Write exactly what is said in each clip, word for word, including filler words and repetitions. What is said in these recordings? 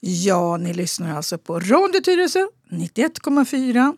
Ja, ni lyssnar alltså på Radio Tyresö nittioett komma fyra.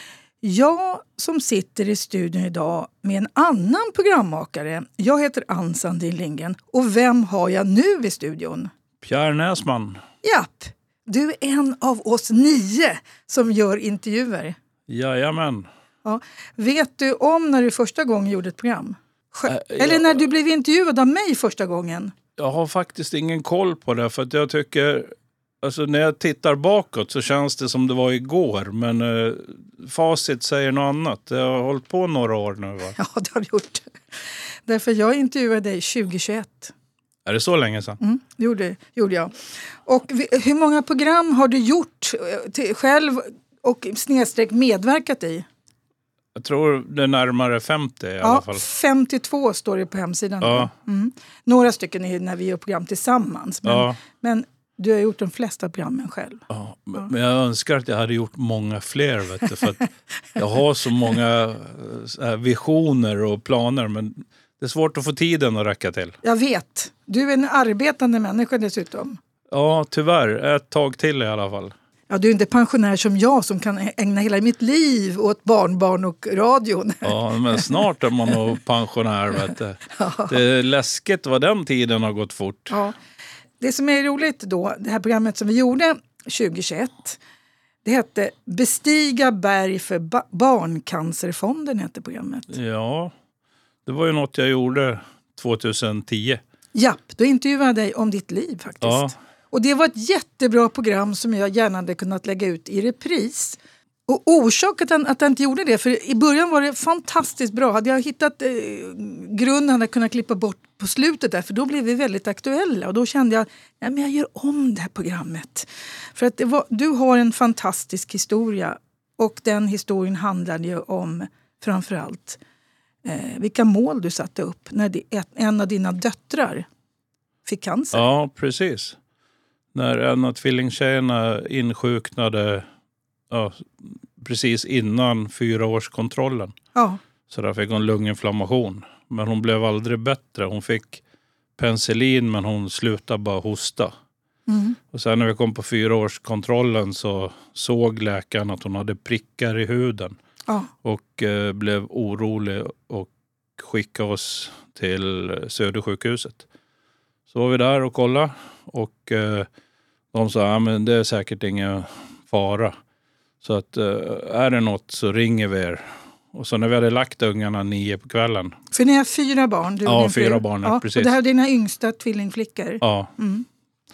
Jag som sitter i studion idag med en annan programmakare. Jag heter Ann Sandin Lindgren. Och vem har jag nu i studion? Pierre Näsman. Japp, du är en av oss nio som gör intervjuer. Jajamän. Ja. Vet du om när du första gången gjorde ett program? Sjö- Äh, Eller jag... när du blev intervjuad av mig första gången? Jag har faktiskt ingen koll på det, för att jag tycker... Alltså när jag tittar bakåt så känns det som det var igår, men eh, facit säger något annat. Jag har hållit på några år nu, va? Ja, det har du gjort. Därför jag intervjuade dig tjugohundratjugoett. Är det så länge sedan? Mm, gjorde, gjorde jag. Och vi, hur många program har du gjort till, själv och snedstreck medverkat i? Jag tror det är närmare femtio i ja, alla fall. femtiotvå står det på hemsidan. Ja. Mm. Några stycken är när vi gör program tillsammans. Men, Ja. men du har gjort de flesta programmen själv. Ja, men jag önskar att jag hade gjort många fler, vet du, för att jag har så många så här, visioner och planer, men det är svårt att få tiden att räcka till. Jag vet. Du är en arbetande människa dessutom. Ja, tyvärr. Ett tag till i alla fall. Ja, du är inte pensionär som jag som kan ägna hela mitt liv åt barnbarn och radion. Ja, men snart är man nog pensionär, vet du. Ja. Det är läskigt vad den tiden har gått fort. Ja. Det som är roligt då, det här programmet som vi gjorde tjugohundratjugoett, det hette Bestiga berg för ba- barncancerfonden, hette programmet. Ja, det var ju något jag gjorde tjugohundratio. Japp, då intervjuade jag dig om ditt liv faktiskt. Ja. Och det var ett jättebra program som jag gärna hade kunnat lägga ut i repris. Och orsaken att jag inte gjorde det, för i början var det fantastiskt bra. Hade jag hittat eh, grunden hade jag kunnat klippa bort på slutet där, för då blev vi väldigt aktuella. Och då kände jag, ja, men jag gör om det här programmet. För att det var, du har en fantastisk historia, och den historien handlade ju om framförallt eh, vilka mål du satte upp när det, ett, en av dina döttrar fick cancer. Ja, precis. När en av tvillingtjejerna insjuknade, ja, precis innan fyraårskontrollen. Ja. Så där fick hon lunginflammation. Men hon blev aldrig bättre. Hon fick penicillin, men hon slutade bara hosta. Mm. Och sen när vi kom på fyraårskontrollen så såg läkaren att hon hade prickar i huden. Ja. Och eh, blev orolig och skickade oss till Södersjukhuset. Så var vi där och kollade. Och eh, de sa, ja, men det är säkert ingen fara. Så att eh, är det något så ringer vi er. Och så när vi hade lagt ungarna nio på kvällen. För ni har fyra barn. Du ja, fyra barn, ja, precis. Och det här är dina yngsta tvillingflickor. Ja. Mm.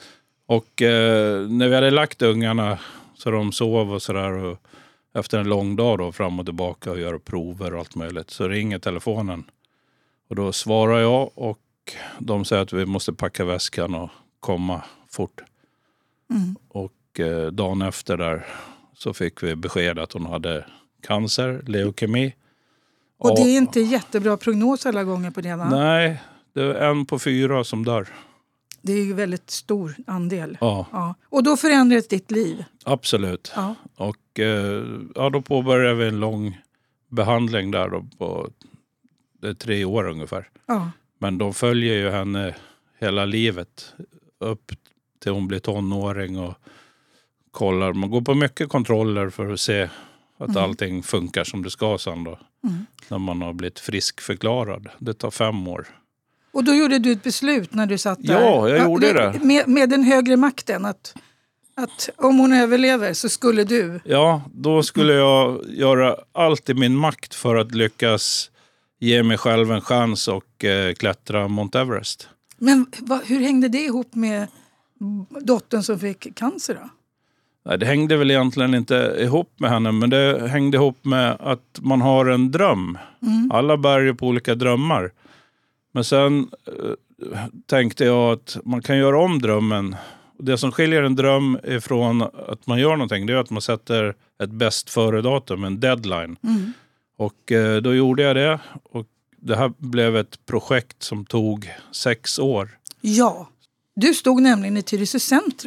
Och eh, när vi hade lagt ungarna så de sov och sådär. Och efter en lång dag då fram och tillbaka och göra prover och allt möjligt. Så ringer telefonen. Och då svarar jag och de säger att vi måste packa väskan och komma fort. Mm. Och eh, dagen efter där så fick vi besked att hon hade cancer, leukemi. Och det är inte jättebra prognos alla gånger på det, va? Nej, det är en på fyra som dör. Det är ju väldigt stor andel. Ja. Ja. Och då förändrades ditt liv? Absolut. Ja. Och eh, ja, då påbörjade vi en lång behandling där då på det är tre år ungefär. Ja. Men de följer ju henne hela livet upp till hon blir tonåring och kollar. Man går på mycket kontroller för att se att mm. allting funkar som det ska sen då. Mm. När man har blivit friskförklarad. Det tar fem år. Och då gjorde du ett beslut när du satt där? Ja, jag gjorde det. Med, med den högre makten att, att om hon överlever så skulle du... Ja, då skulle jag göra allt i min makt för att lyckas ge mig själv en chans och eh, klättra Mount Everest. Men va, hur hängde det ihop med dottern som fick cancer då? Nej, det hängde väl egentligen inte ihop med henne, men det hängde ihop med att man har en dröm. Mm. Alla bär ju på olika drömmar. Men sen eh, tänkte jag att man kan göra om drömmen. Det som skiljer en dröm ifrån att man gör någonting, det är att man sätter ett bäst före-datum, en deadline. Mm. Och eh, då gjorde jag det. Och det här blev ett projekt som tog sex år. Ja, du stod nämligen i Tyresö centrum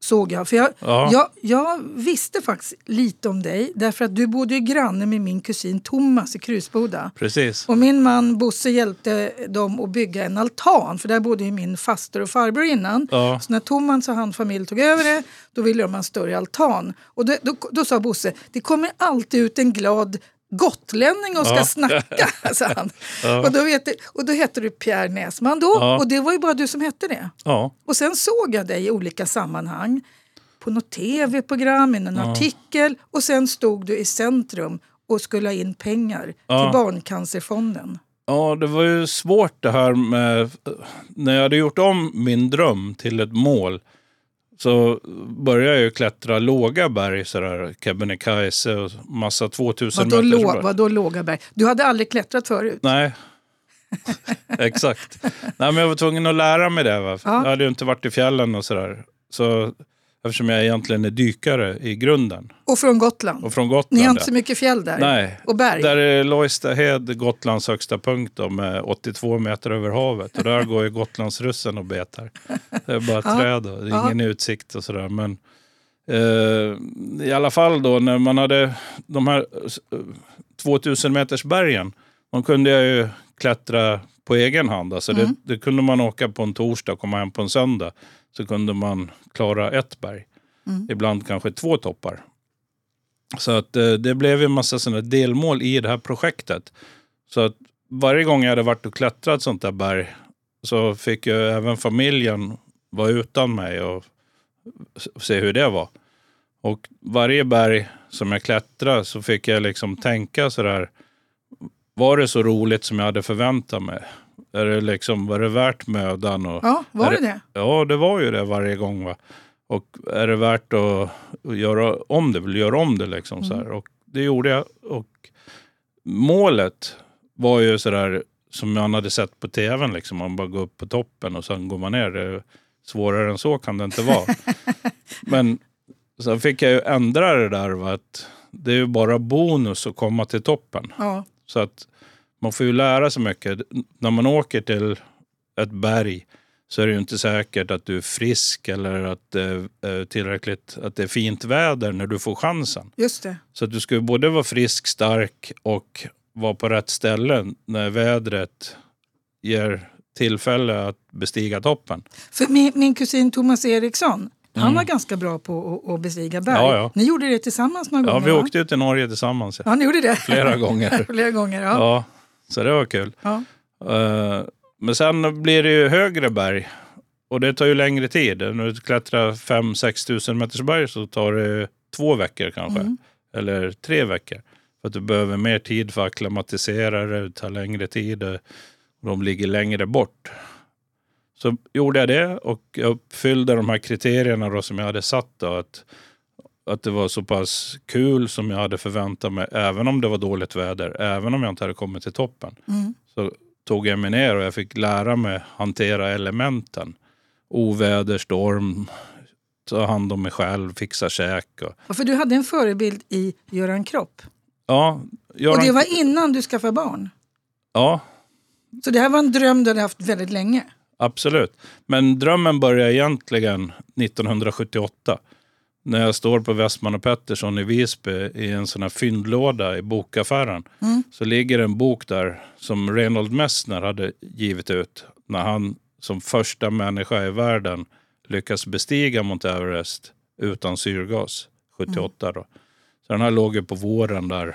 såg jag. För jag, Ja. jag, jag visste faktiskt lite om dig därför att du bodde ju granne med min kusin Thomas i Krusboda. Precis. Och min man Bosse hjälpte dem att bygga en altan för där bodde ju min faster och farbror innan. Ja. Så när Thomas och hans familj tog över det då ville de ha en större altan. Och då, då, då sa Bosse, det kommer alltid ut en glad gotlänning och ska Ja. snacka, sa han. Ja. Och, då vet du, och då hette du Pierre Näsman då. Ja. Och det var ju bara du som hette det. Ja. Och sen såg jag dig i olika sammanhang. På något tv-program, i en Ja. artikel. Och sen stod du i centrum och skulle ha in pengar Ja. till Barncancerfonden. Ja, det var ju svårt det här med... När jag hade gjort om min dröm till ett mål så började jag ju klättra låga berg, sådär Kebnekaise och massa tvåtusen Vadå, meters lå, berg. vadå låga berg? Du hade aldrig klättrat förut? Nej, exakt. Nej, men jag var tvungen att lära mig det. Va? Ja. Jag hade ju inte varit i fjällen och sådär. Så, eftersom jag egentligen är dykare i grunden. Och från Gotland? Och från Gotland. Ni har inte ja. så mycket fjäll där? Nej, Och berg? där är Lojstahed, Gotlands högsta punkt då, med åttiotvå meter över havet. Och där går ju Gotlandsrussen och betar. Det är bara Ja. träd och ingen utsikt och sådär. Men eh, i alla fall då när man hade de här eh, tvåtusen meters bergen. Man kunde jag ju klättra på egen hand. Alltså Mm. det, det kunde man åka på en torsdag och komma hem på en söndag. Så kunde man klara ett berg. Mm. Ibland kanske två toppar. Så att eh, det blev en massa sådana delmål i det här projektet. Så att varje gång jag hade varit och klättrat sånt där berg så fick ju även familjen vara utan mig och s- se hur det var. Och varje berg som jag klättrade så fick jag liksom tänka sådär, var det så roligt som jag hade förväntat mig? Är det liksom, var det värt mödan? Och, Ja, var är det det? Ja, det var ju det varje gång, va. Och är det värt att, att göra om det, vill göra om det liksom så här. Och det gjorde jag. Och målet var ju sådär som man hade sett på tvn liksom. Man bara går upp på toppen och sen går man ner. Det är svårare än så kan det inte vara. Men sen fick jag ju ändra det där, va, att det är ju bara bonus att komma till toppen. Ja. Så att man får ju lära sig mycket. När man åker till ett berg så är det ju inte säkert att du är frisk eller att det är tillräckligt, att det är fint väder när du får chansen. Just det. Så att du ska ju både vara frisk, stark och vara på rätt ställe när vädret ger tillfälle att bestiga toppen. För min, min kusin Thomas Eriksson, han var ganska bra på att, att bestiga berg. Ja, ja. Ni gjorde det tillsammans några Ja, gånger, vi va? åkte ut till Norge tillsammans. Ja. Ja, ni gjorde det. Flera gånger. Flera gånger, ja. Ja, så det var kul. Ja. Uh, men sen blir det ju högre berg. Och det tar ju längre tid. När du klättrar fem till sex tusen meters berg så tar det två veckor kanske. Mm. Eller tre veckor. För att du behöver mer tid för att akklimatisera det. Det tar längre tid. Och de ligger längre bort. Så gjorde jag det. Och jag uppfyllde de här kriterierna då som jag hade satt. Då, att, att det var så pass kul som jag hade förväntat mig. Även om det var dåligt väder. Även om jag inte hade kommit till toppen. Mm. Så tog jag mig ner och jag fick lära mig hantera elementen. Oväder, storm, ta hand om mig själv, fixa käk. Och, Ja, för du hade en förebild i Göran Kropp. ja, Göran, Och det var innan du skaffade barn. ja, Så det här var en dröm du hade haft väldigt länge. absolut. Men drömmen började egentligen nittonhundrasjuttioåtta. När jag står på Westman och Pettersson i Visby i en sån här fyndlåda i bokaffären. Mm. Så ligger en bok där som Reinhold Messner hade givit ut. När han som första människa i världen lyckas bestiga Mount Everest utan syrgas. sjuttioåtta då. Så den här låg ju på våren där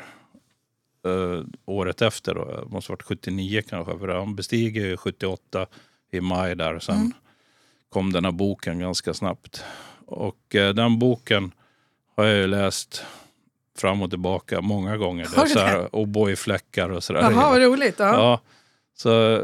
eh, året efter då. Det måste ha varit sjuttionio kanske. För han bestiger ju sjuttioåtta i maj där. Sen Mm. kom den här boken ganska snabbt. Och eh, den boken har jag ju läst fram och tillbaka många gånger. Det Har är du så det? här O'boy-fläckar och sådär. Jaha, vad roligt. Ja. Ja, så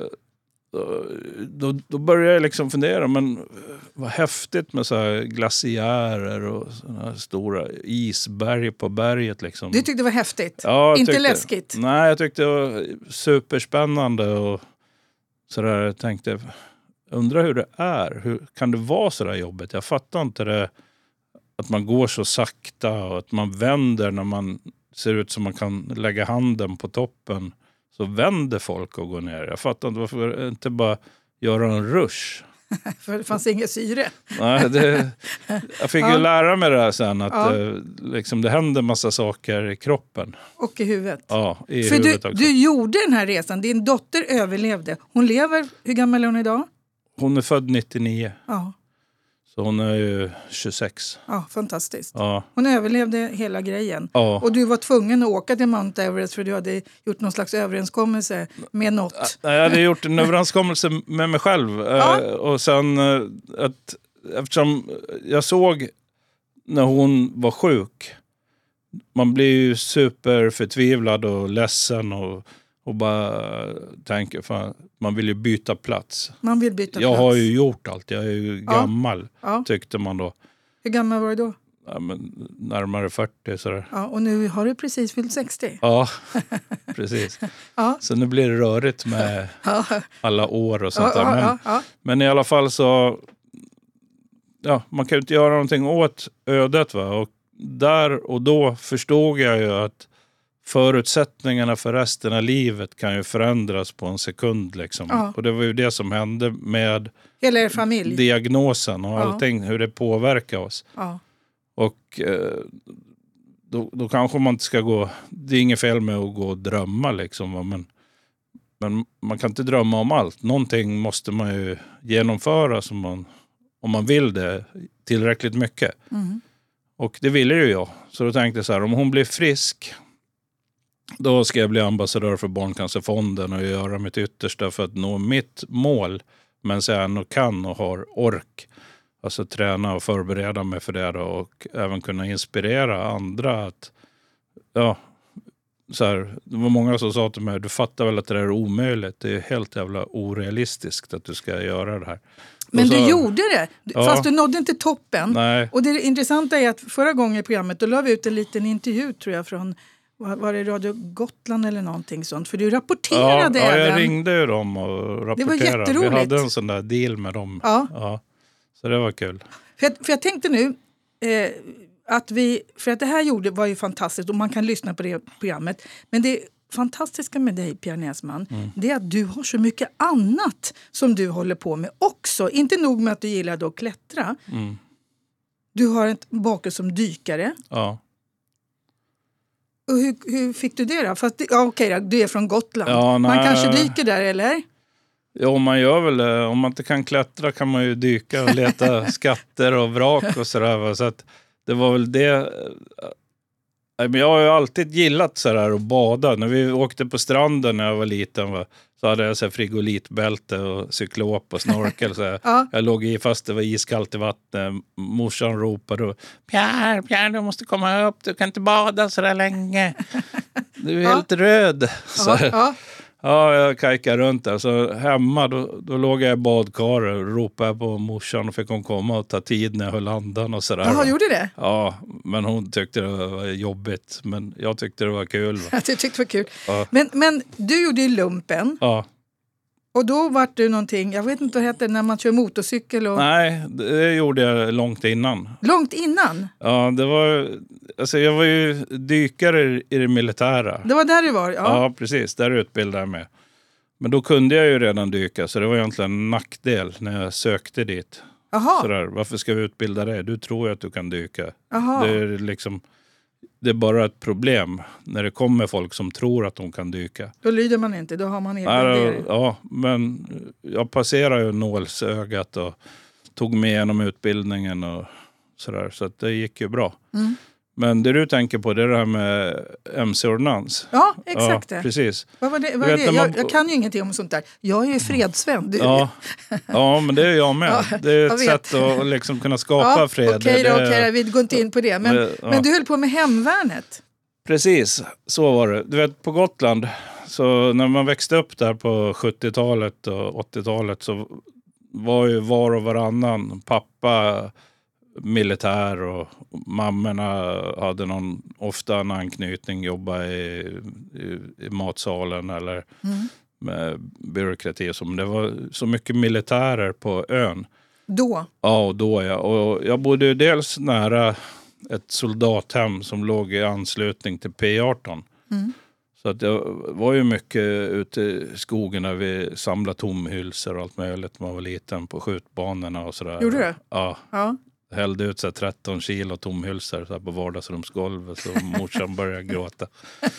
då, då började jag liksom fundera, men vad häftigt med så här glaciärer och såna här stora isberg på berget liksom. Du tyckte det var häftigt? Ja, jag Inte tyckte, läskigt? Nej, jag tyckte det var superspännande och sådär. Jag tänkte, undrar hur det är. Hur kan det vara så där jobbigt? Jag fattar inte det, att man går så sakta och att man vänder när man ser ut som man kan lägga handen på toppen. Så vänder folk och går ner. Jag fattar inte varför inte bara göra en rush. För det fanns inget syre. Nej, det, jag fick Ja. ju lära mig det här sen. Att Ja. eh, liksom, det händer massa saker i kroppen. Och i huvudet. Ja, i För du, huvudet också. du gjorde den här resan. Din dotter överlevde. Hon lever. Hur gammal är hon idag? Hon är född nittionio. Ja, Så hon är ju tjugosex. ja fantastiskt. Ja. Hon överlevde hela grejen. Ja. Och du var tvungen att åka till Mount Everest för du hade gjort någon slags överenskommelse med något. Jag hade gjort en överenskommelse med mig själv. Ja. Eh, och sen eh, att, eftersom jag såg när hon var sjuk. Man blir ju superförtvivlad och ledsen och, och bara tänker, fan, man vill ju byta plats. Man vill byta Jag plats. har ju gjort allt, jag är ju Ja. gammal, Ja. tyckte man då. Hur gammal var du då? Ja, men närmare fyrtio sådär. Ja, och nu har du precis fyllt sextio. Ja, precis. Ja. Så nu blir det rörigt med Ja, alla år och sånt ja, där. Men, ja, ja. men i alla fall så, ja, man kan ju inte göra någonting åt ödet, va? Och där och då förstod jag ju att förutsättningarna för resten av livet kan ju förändras på en sekund liksom. Ja. Och det var ju det som hände med Hela er familj. diagnosen och Ja. allting, hur det påverkar oss. Ja. Och eh, då, då kanske man inte ska gå, det är inget fel med att gå och drömma liksom, va? men, men man kan inte drömma om allt. Någonting måste man ju genomföra som man, om man vill det tillräckligt mycket. Mm. Och det ville ju jag. Så då tänkte jag så här, om hon blir frisk, då ska jag bli ambassadör för Barncancerfonden och göra mitt yttersta för att nå mitt mål. Men så jag ändå kan och har ork. Alltså träna och förbereda mig för det då, och även kunna inspirera andra att, ja, så här, det var många som sa till mig, du fattar väl att det är omöjligt. Det är helt jävla orealistiskt att du ska göra det här. Men Och så, du gjorde det, Ja. fast du nådde inte toppen. Nej. Och det intressanta är att förra gången i programmet då la vi ut en liten intervju tror jag från, var var det Radio Gotland eller någonting sånt? För du Ja, rapporterade ja, jag även. ringde ju dem och rapporterade. Det var jätteroligt. Vi hade en sån där deal med dem. Ja. Ja, så det var kul. För jag, för jag tänkte nu eh, att vi, för att det här gjorde var ju fantastiskt och man kan lyssna på det programmet. Men det fantastiska med dig, Pierre Näsman, Mm. det är att du har så mycket annat som du håller på med också. Inte nog med att du gillar att klättra. Mm. Du har en bakgrund som dykare. Ja. Och hur, hur fick du det då? Fast, det- ja, okej då, du är från Gotland. Ja, man nej. kanske dyker där, eller? Ja, man gör väl det. Om man inte kan klättra kan man ju dyka och leta skatter och vrak och sådär. va. Så att det var väl det. Nej, men jag har ju alltid gillat sådär att bada. När vi åkte på stranden när jag var liten, va, så hade jag så här frigolitbälte och cyklop och snorkel. Så jag, Ja. jag låg i fast det var iskallt i vattnet. Morsan ropade och, Pierre, Pierre, du måste komma upp. Du kan inte bada så där länge. Du är Ja. helt röd. Så, Ja, ja. ja, jag kajkade runt där. Så hemma, då, då låg jag i badkaret och ropade på morsan och fick hon komma och ta tid när jag höll andan och sådär. Jaha, va. gjorde det? Ja, men hon tyckte det var jobbigt. Men jag tyckte det var kul. Va? Att du tyckte det var kul. Ja. Men, men du gjorde ju lumpen. Ja. Och då var du någonting, jag vet inte vad det heter, när man kör motorcykel och... Nej, det gjorde jag långt innan. Långt innan. Ja, det var... Alltså jag var ju dykare i det militära. Det var där du var, ja. Ja, precis. Där utbildade jag mig. Men då kunde jag ju redan dyka, så det var egentligen en nackdel när jag sökte dit. Jaha, Sådär, varför ska vi utbilda dig? Du tror ju att du kan dyka. jaha. Det är liksom... Det är bara ett problem när det kommer folk som tror att de kan dyka. Då lyder man inte, då har man egen Ja, idé. ja, men jag passerade ju nålsögat och tog med genom utbildningen och sådär. Så att det gick ju bra. Mm. Men det du tänker på, det är det här med M C-ordonnans. Ja, exakt Ja, det. precis. Vad var det? Vad Du är vet det? när man- Jag, jag kan ju ingenting om sånt där. Jag är ju fredsvän. Du. Ja, ja, men det är jag med. Ja, Det är jag ett vet. sätt att liksom kunna skapa Ja, fred. okej då, Det- okej då, vi går inte in på det. Men, Men, ja. men du höll på med hemvärnet. Precis, så var det. Du vet, på Gotland, så när man växte upp där på sjuttiotalet och åttiotalet så var ju var och varannan pappa militär och mammorna hade någon, ofta en anknytning, jobba i, i, i matsalen eller Mm. med byråkrati. Som det var så mycket militärer på ön. Då. Ja, och då ja. Och jag bodde ju dels nära ett soldathem som låg i anslutning till P arton. Mm. Så att jag var ju mycket ute i skogen när vi samlade tomhylsor och allt möjligt. Man var liten på skjutbanorna och sådär. Gjorde du? Ja. Ja. Jag hällde ut så här tretton kilo tomhylsor så här på vardagsrumsgolvet så morsan började gråta.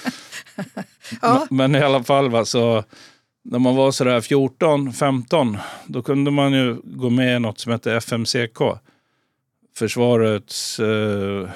Ja. Men, men i alla fall va, så när man var sådär fjorton femton då kunde man ju gå med i något som heter F M C K. Försvarets eh,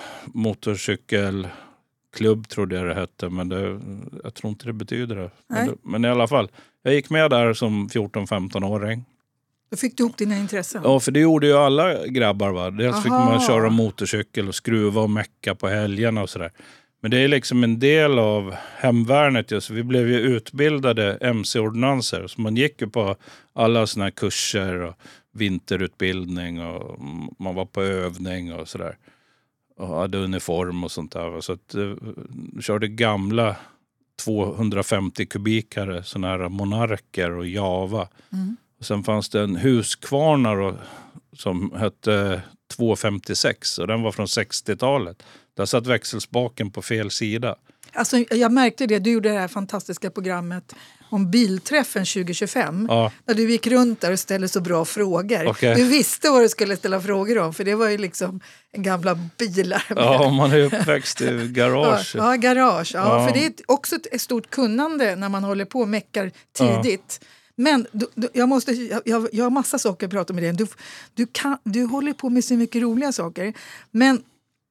motorcykelklubb trodde jag det hette, men det, jag tror inte det betyder det. Men, det. men i alla fall, jag gick med där som fjorton femton-åring. Då fick du ihop dina intressen. Ja, för det gjorde ju alla grabbar va. Dels Aha. fick man köra motorcykel och skruva och mecka på helgerna och sådär. Men det är liksom en del av hemvärnet just. Vi blev ju utbildade M C-ordnanser. Så man gick ju på alla såna här kurser och vinterutbildning och man var på övning och sådär. Och hade uniform och sånt där. Så att uh, körde gamla tvåhundrafemtio kubikare såna här monarker och Java. Mm. Och sen fanns det en Husqvarna då, som hette tvåhundrafemtiosex och den var från sextiotalet. Där satt växelspaken på fel sida. Alltså, jag märkte det, du gjorde det här fantastiska programmet om bilträffen tjugo tjugofem. Ja. När du gick runt där och ställde så bra frågor. Okay. Du visste vad du skulle ställa frågor om, för det var ju liksom en gamla bilar. Med. Ja, man är uppväxt i garage. Ja, ja garage. Ja, ja. För det är också ett stort kunnande när man håller på och meckar tidigt. Ja. Men du, du, jag, måste, jag, jag har massa saker att prata med dig. Du, du, kan, du håller på med så mycket roliga saker. Men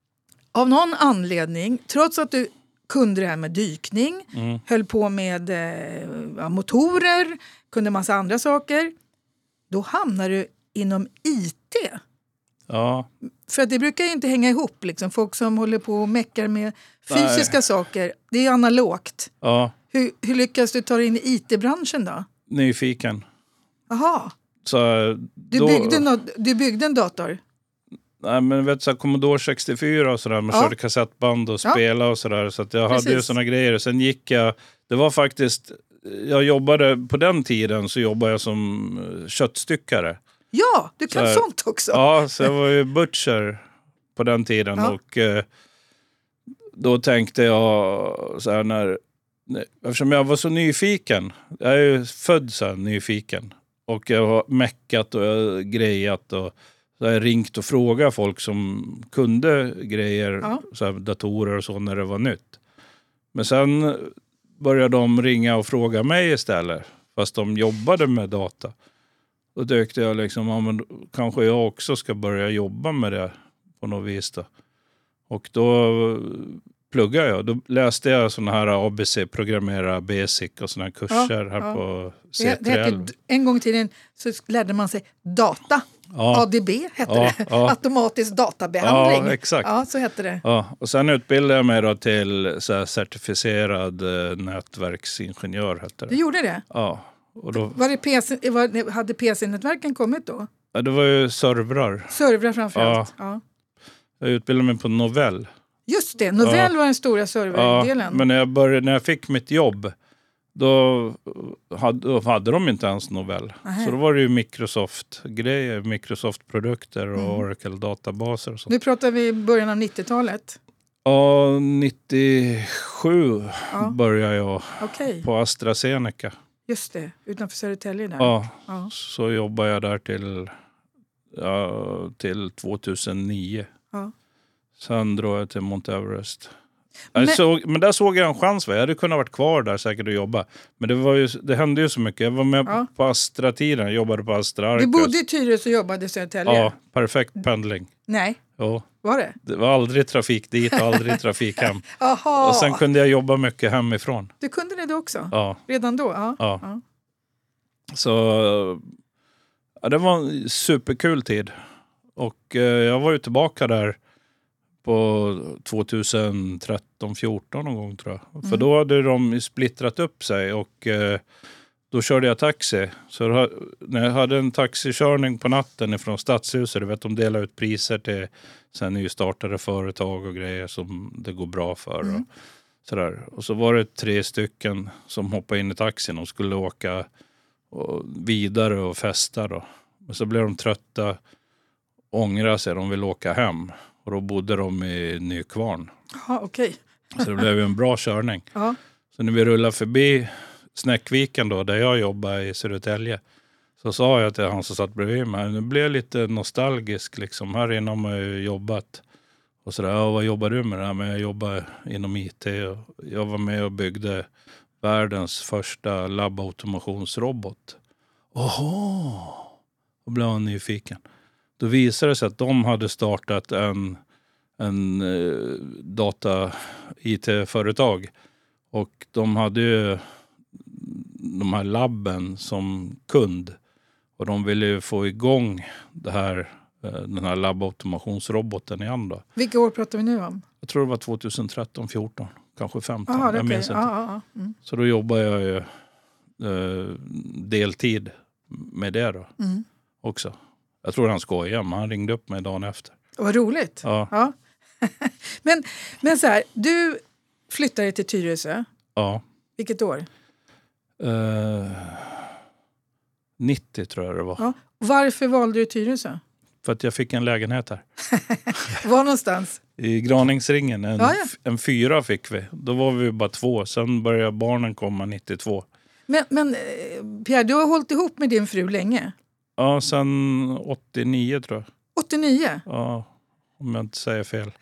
av någon anledning, trots att du kunde det här med dykning, mm. höll på med eh, motorer, kunde massa andra saker, då hamnar du inom I T. Ja. För att det brukar ju inte hänga ihop. Liksom. Folk som håller på och meckar med fysiska Nej. saker, det är analogt. Ja. Hur, hur lyckas du ta dig in i I T-branschen då? Nyfiken. Jaha. Så, du, då... byggde no- du byggde en dator? Nej, men vet så Commodore sextiofyra och sådär. Man ja. körde kassettband och spela ja. och sådär. Så att jag Precis. hade ju såna grejer. Sen gick jag... Det var faktiskt... Jag jobbade... På den tiden så jobbade jag som köttstyckare. Ja, du kan så, sånt också. Ja, så jag var ju butcher på den tiden. Ja. Och eh, då tänkte jag så här när... Eftersom jag var så nyfiken. Jag är ju född så här nyfiken. Och jag har meckat och jag har grejat och... Så jag ringt och frågat folk som kunde grejer, ja. så här, datorer och så när det var nytt. Men sen började de ringa och fråga mig istället. Fast de jobbade med data. Då tyckte jag liksom, ja, men kanske jag också ska börja jobba med det på något vis då. Och då pluggade jag. Då läste jag såna här A B C, programmera basic och såna här kurser ja, här ja. på C tre L. Det, det en gång i tiden så lärde man sig data. Ja. A D B hette ja, det. Ja. Automatisk databehandling. Ja, exakt. Ja, så hette det. Ja, och sen utbildade jag mig då till så här, certifierad eh, nätverksingenjör. Hette det. Du gjorde det? Ja. Och då... var det P C, var, hade P C-nätverken kommit då? Ja, det var ju servrar. Servrar framförallt, ja. ja. Jag utbildade mig på Novell. Just det, Novell ja. var den stora serverdelen. Ja, men när jag, började, när jag fick mitt jobb då hade, då hade de inte ens Novell. Aha. Så då var det ju Microsoft-grejer, Microsoft-produkter och mm. Oracle-databaser och sånt. Nu pratar vi början av nittiotalet. Ja, nittiosju ja. började jag okay. på AstraZeneca. Just det, utanför Södertälje där. Ja, ja. Så jobbade jag där till, ja, till tvåtusen nio. Ja. Sen drog jag till Mount Everest. Men, såg, men där såg jag en chans. Jag hade kunnat varit kvar där säkert och jobba. Men det, var ju, det hände ju så mycket. Jag var med ja. på Astra-tiden. Jag jobbade på Astra. Du bodde i Tyresö och jobbade i Södertälje? Ja, perfekt pendling. Nej, jo. var det? Det var aldrig trafik dit och aldrig trafik hem. Och sen kunde jag jobba mycket hemifrån. Du kunde det då också? Ja. Redan då? Ja. ja. ja. Så ja, det var en superkul tid. Och eh, jag var ju tillbaka där på tjugotretton fjorton någon gång tror jag. Mm. För då hade de splittrat upp sig och eh, då körde jag taxi. Så då, när jag hade en taxikörning på natten ifrån Stadshuset, du vet, de delar ut priser till sen nystartade företag och grejer som det går bra för. Mm. Och, sådär. Och så var det tre stycken som hoppade in i taxin och skulle åka och vidare och festa då. Men så blev de trötta, ångrade sig, de ville åka hem. Och då bodde de i Nykvarn. Ja, okej. Okay. Så det blev en bra körning. Ja. Så när vi rullade förbi Snäckviken då, där jag jobbar i Södertälje, så sa jag till han som satt bredvid mig, nu blev jag lite nostalgisk liksom. Här inne har man ju jobbat. Och sådär, ja, vad jobbar du med det här? Men jag jobbar inom I T och jag var med och byggde världens första labbautomationsrobot. Åhå! Då blev han nyfiken. Då visade det sig att de hade startat en, en eh, data-I T-företag. Och de hade ju de här labben som kund. Och de ville ju få igång det här, den här labbautomationsroboten igen då. Vilka år pratar vi nu om? Jag tror det var tjugotretton fjorton, kanske femton. Aha, jag minns inte. Ah, ah, mm. Så då jobbar jag ju eh, deltid med det då mm. också. Jag tror han skojar, men han ringde upp mig dagen efter. Vad roligt. Ja. Ja. men, men så här, du flyttade till Tyresö. Ja. Vilket år? Eh, nittio tror jag det var. Ja. Varför valde du Tyresö? För att jag fick en lägenhet här. Var någonstans? I Graningsringen. En, ja, ja. en fyra fick vi. Då var vi bara två. Sen började barnen komma nittiotvå. Men, men Pierre, du har hållit ihop med din fru länge? Ja, sen åttionio tror jag. åttionio? Ja, om jag inte säger fel.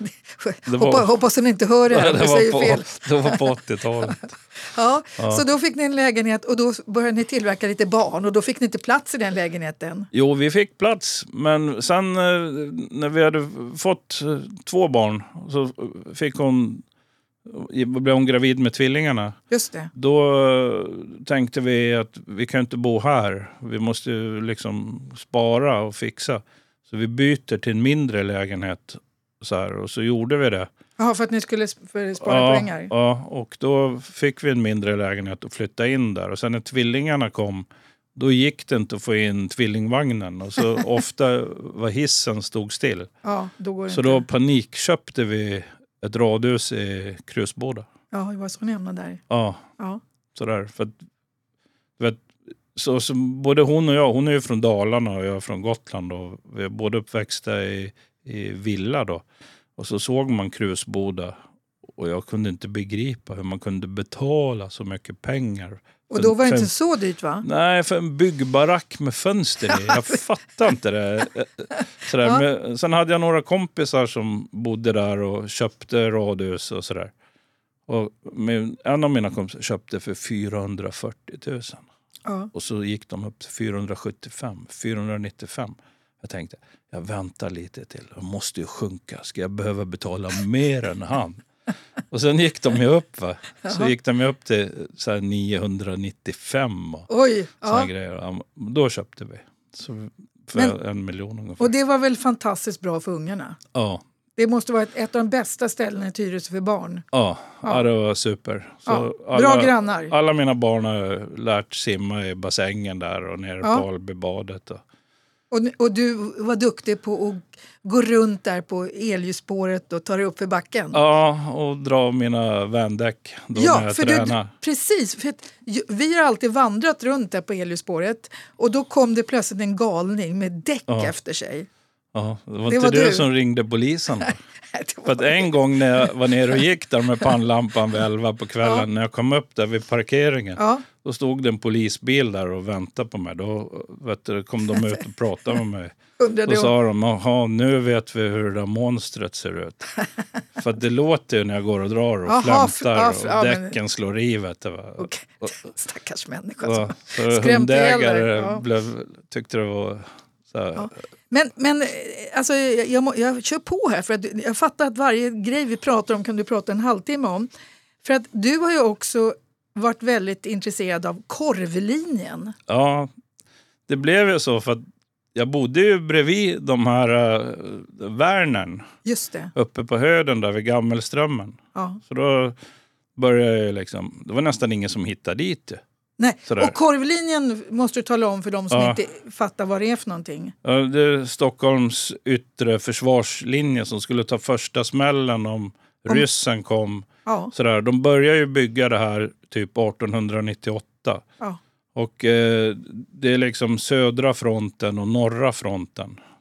Det var, hoppas, hoppas hon inte hör det här. Det, det, var på, fel. det var på åttiotalet. ja, ja, så då fick ni en lägenhet och då började ni tillverka lite barn och då fick ni inte plats i den lägenheten. Jo, vi fick plats, men sen när vi hade fått två barn så fick hon, blev hon gravid med tvillingarna. Just det. Då tänkte vi att vi kan inte bo här. Vi måste liksom spara och fixa. Så vi byter till en mindre lägenhet så här, och så gjorde vi det. Jaha, för att ni skulle spara ja, pengar? Ja, och då fick vi en mindre lägenhet och flytta in där. Och sen när tvillingarna kom, då gick det inte att få in tvillingvagnen. Och så ofta var hissen stod still. Ja, då går det så inte. Då panikköpte vi ett radhus i Krusboda. Ja, det var så ni hamnade där. Ja, ja. sådär. För att, vet, så, så både hon och jag, hon är ju från Dalarna och jag är från Gotland. Och vi är båda uppväxta i, i villa då. Och så såg man Krusboda och jag kunde inte begripa hur man kunde betala så mycket pengar. Och då var det för, inte så dyrt, va? Nej, för en byggbarack med fönster i. Jag fattar inte det. Sådär. Ja. Men, sen hade jag några kompisar som bodde där och köpte radhus och sådär. Och med, en av mina kompisar köpte för fyrahundrafyrtio tusen. Ja. Och så gick de upp till fyrahundrasjuttiofem, fyrahundranittiofem. Jag tänkte, jag väntar lite till. Jag måste ju sjunka. Ska jag behöva betala mer än han? Och sen gick de ju upp, va? Så gick de ju upp till så här niohundranittiofem och Oj, såna ja. grejer. Då köpte vi. Så för Men, en miljon ungefär. Och det var väl fantastiskt bra för ungarna? Ja. Det måste vara ett, ett av de bästa ställena i Tyresö för barn. Ja, ja. ja det var super. Så ja, bra alla, grannar. Alla mina barn har lärt simma i bassängen där och nere ja. på Albybadet. Och. Och, och du var duktig på att gå runt där på elljusspåret och ta dig upp för backen. Ja, och dra mina vändäck då ja, när jag för tränar. Du, precis, för att, vi har alltid vandrat runt där på elljusspåret och då kom det plötsligt en galning med däck ja. efter sig. Ja, det var det inte var du som ringde polisen då? För att en gång när jag var nere och gick där med pannlampan vid elva på kvällen, ja. när jag kom upp där vid parkeringen, ja. då stod det en polisbil där och väntade på mig. Då vet du, kom de ut och pratade med mig. Då sa de, jaha, nu vet vi hur det där monstret ser ut. För att det låter ju när jag går och drar och aha, flämtar och ja, däcken men... slår i, vet du. Okay. Stackars människa. Ja, så hundägare ja. blev, tyckte det var så här, ja. Men, men alltså, jag, jag, jag kör på här för att jag fattar att varje grej vi pratar om kan du prata en halvtimme om. För att du har ju också varit väldigt intresserad av korvlinjen. Ja, det blev ju så för att jag bodde ju bredvid de här uh, Värnen. Just det. Uppe på höden där vid Gammelströmmen. Ja. Så då började jag liksom, det var nästan ingen som hittade dit. Nej, sådär. Och korvlinjen måste du tala om för de som ja. inte fattar vad det är för någonting. Ja, det är Stockholms yttre försvarslinje som skulle ta första smällen om, om... ryssen kom. Ja. Sådär. De började ju bygga det här typ arton nittioåtta. Ja. Och eh, det är liksom södra fronten och norra fronten.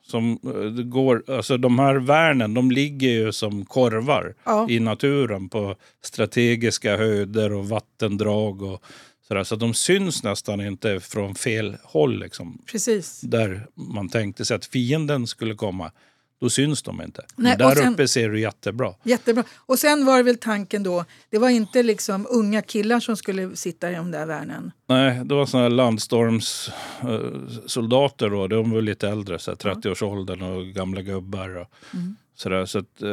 Som det går, alltså de här värnen, de ligger ju som korvar ja. i naturen på strategiska höjder och vattendrag och sådär. Så de syns nästan inte från fel håll liksom. Precis. Där man tänkte sig att fienden skulle komma. Då syns de inte. Nej, där sen, uppe ser du jättebra. Jättebra. Och sen var det väl tanken då, det var inte liksom unga killar som skulle sitta i de där värnen. Nej, det var såna här landstormssoldater då. De var lite äldre, så här trettio-årsåldern och gamla gubbar och mm. sådär. Så att,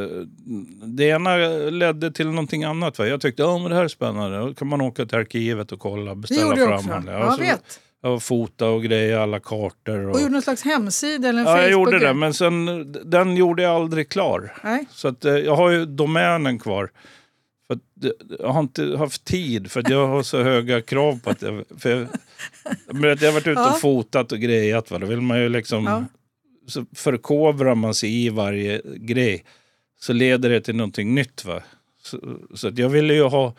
det ena ledde till någonting annat. Va? Jag tyckte, ja men det här är spännande. Då kan man åka till arkivet och kolla, beställa fram. Ja, ja, jag så, vet. Och fota och grejer, alla kartor. Och, och gjorde någon slags hemsida eller en ja, Facebook. jag gjorde det, men sen, den gjorde jag aldrig klar. Nej. Så att, jag har ju domänen kvar. För att, jag har inte haft tid, för att jag har så höga krav på att jag... För jag, men att jag har varit ute och ja. fotat och grejat, va? Då vill man ju liksom... Ja. Så förkovrar man sig i varje grej, så leder det till någonting nytt. Va? Så, så att jag ville ju ha...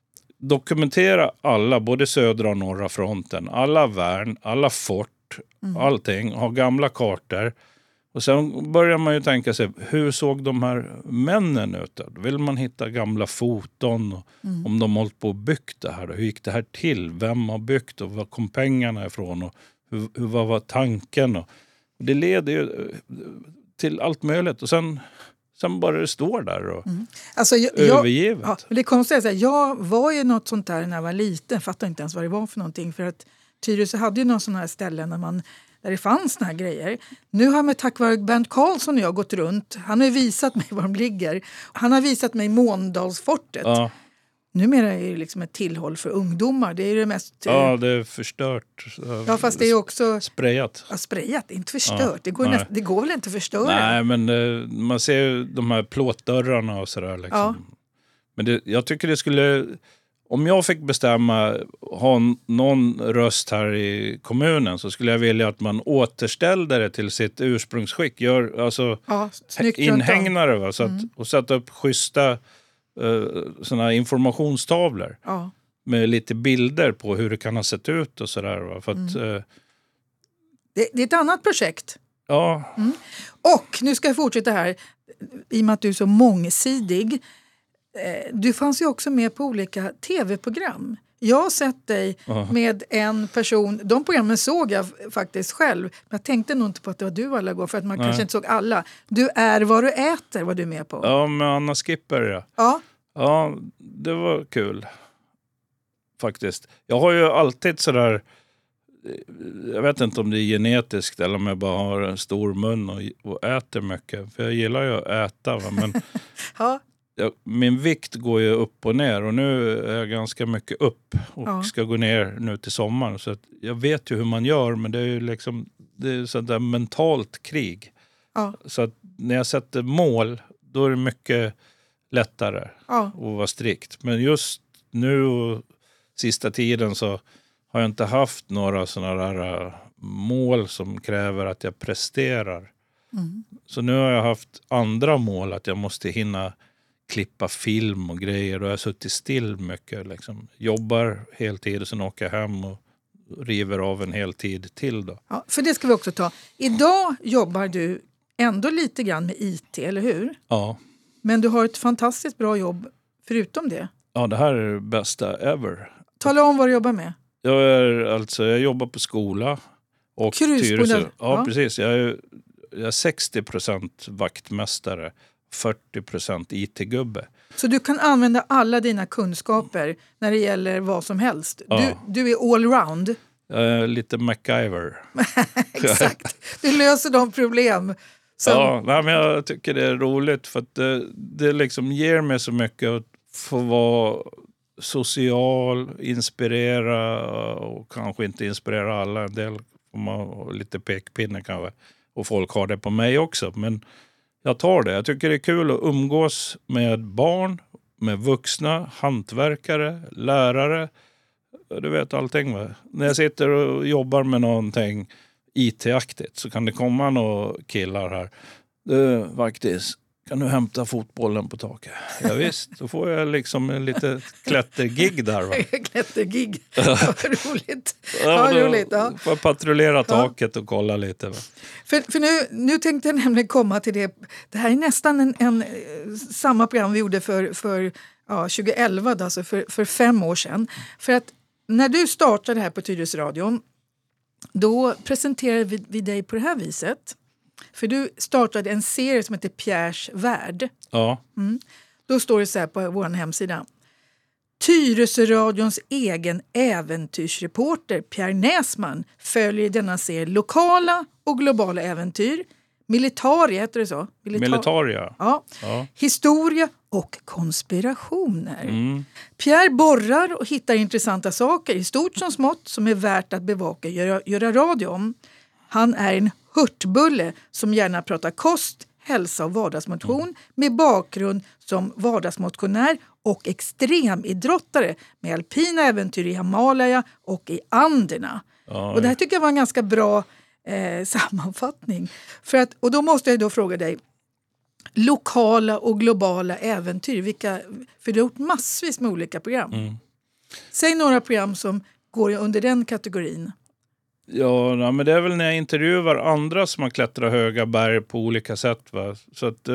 dokumentera alla, både södra och norra fronten, alla värn, alla fort, mm. allting, ha gamla kartor. Och sen börjar man ju tänka sig, hur såg de här männen ut? Då vill man hitta gamla foton, och mm. om de hållit på och byggt det här. Hur gick det här till? Vem har byggt och var kom pengarna ifrån? Och hur, hur vad var tanken? Och det leder ju till allt möjligt. Och sen... Sen bara det står där och mm. alltså, jag, övergivet. Ja, det är konstigt att säga, jag var ju något sånt där när jag var liten. Fattade inte ens vad det var för någonting. För att Tyresö hade ju några sådana här ställen där, man, där det fanns såna här grejer. Nu har jag tack vare Bernt Karlsson och jag gått runt. Han har visat mig var de ligger. Han har visat mig Måndalsfortet. Ja. Numera är det liksom ett tillhåll för ungdomar. Det är det mest... Ja, det är förstört. Ja, fast det är också... Sprayat. Ja, sprayat, inte förstört. Ja, det, går näst, det går väl inte att förstöra? Nej, men uh, man ser ju de här plåtdörrarna och sådär. Liksom. Ja. Men det, jag tycker det skulle... Om jag fick bestämma, ha någon röst här i kommunen, så skulle jag vilja att man återställde det till sitt ursprungsskick. Gör, alltså, ja, inhägnare, va? Så att, mm. och sätta upp schyssta uh, såna informationstavlor. Ja. Med lite bilder på hur det kan ha sett ut och sådär. Va? För att, mm. uh, det, det är ett annat projekt. Ja. Mm. Och nu ska jag fortsätta här, i och med att du är så mångsidig. Du fanns ju också med på olika tv-program. Jag har sett dig uh-huh. med en person, de programmen såg jag faktiskt själv. Men jag tänkte nog inte på att det var du alla gånger, för att man Nej. kanske inte såg alla. Du är vad du äter, var du med på. Ja, med Anna Skipper, ja. Ja. Ja, det var kul. Faktiskt. Jag har ju alltid sådär, jag vet inte om det är genetiskt eller om jag bara har en stor mun och, och äter mycket. För jag gillar ju att äta, va? Men... ja. Jag, min vikt går ju upp och ner, och nu är jag ganska mycket upp och ja. ska gå ner nu till sommaren. Så att jag vet ju hur man gör, men det är ju liksom, det är sånt där mentalt krig. Ja. Så att när jag sätter mål, då är det mycket lättare ja. att vara strikt. Men just nu och sista tiden så har jag inte haft några sådana där mål som kräver att jag presterar. Mm. Så nu har jag haft andra mål, att jag måste hinna klippa film och grejer, och jag har suttit still mycket. Liksom. Jobbar heltid och sen åker jag hem och river av en heltid till. Då. Ja, för det ska vi också ta. Idag jobbar du ändå lite grann med I T, eller hur? Ja. Men du har ett fantastiskt bra jobb förutom det. Ja, det här är det bästa ever. Tala om vad du jobbar med. Jag, är, alltså, jag jobbar på skola. Och Tyresö. Ja, ja, precis. Jag är, jag är sextio procent vaktmästare. fyrtio procent I T-gubbe. Så du kan använda alla dina kunskaper när det gäller vad som helst. Ja. Du, du är allround. Jag är lite MacGyver. Exakt. Du löser de problem. Som... Ja, nej, men jag tycker det är roligt, för att det, det liksom ger mig så mycket att få vara social, inspirera, och kanske inte inspirera alla. En del får man ha lite pekpinne kanske. Och folk har det på mig också, men jag tar det. Jag tycker det är kul att umgås med barn, med vuxna, hantverkare, lärare. Du vet allting, va? När jag sitter och jobbar med någonting I T-aktigt så kan det komma några killar här. Du, faktiskt, kan du hämta fotbollen på taket? Ja, visst, då får jag liksom en lite klättergig där. Va? Klättergig, vad roligt. Ja, ja, roligt ja. Får jag patrullera taket och kolla lite. Va? För, för nu, nu tänkte jag nämligen komma till det. Det här är nästan en, en, samma program vi gjorde för, för ja, tjugoelva, alltså för, för fem år sedan. För att när du startade här på Tyresöradion, då presenterade vi, vi dig på det här viset. För du startade en serie som heter Pierres värld. Ja. Mm. Då står det så här på vår hemsida. Tyresöradions egen äventyrsreporter Pierre Näsman följer i denna serie lokala och globala äventyr. Militaria, heter det så? Militar- Militaria. Ja. Ja. Historia och konspirationer. Mm. Pierre borrar och hittar intressanta saker i stort som smått som är värt att bevaka och göra, göra radio om. Han är en hurtbulle som gärna pratar kost, hälsa och vardagsmotion mm. med bakgrund som vardagsmotionär och extremidrottare med alpina äventyr i Himalaya och i Anderna. Ja, och det här tycker jag var en ganska bra eh, sammanfattning. För att, och då måste jag då fråga dig, lokala och globala äventyr, vilka, för du har gjort massvis med olika program. Mm. Säg några program som går under den kategorin. Ja, ja, men det är väl när jag intervjuar andra som har klättrat höga berg på olika sätt. Va? Så att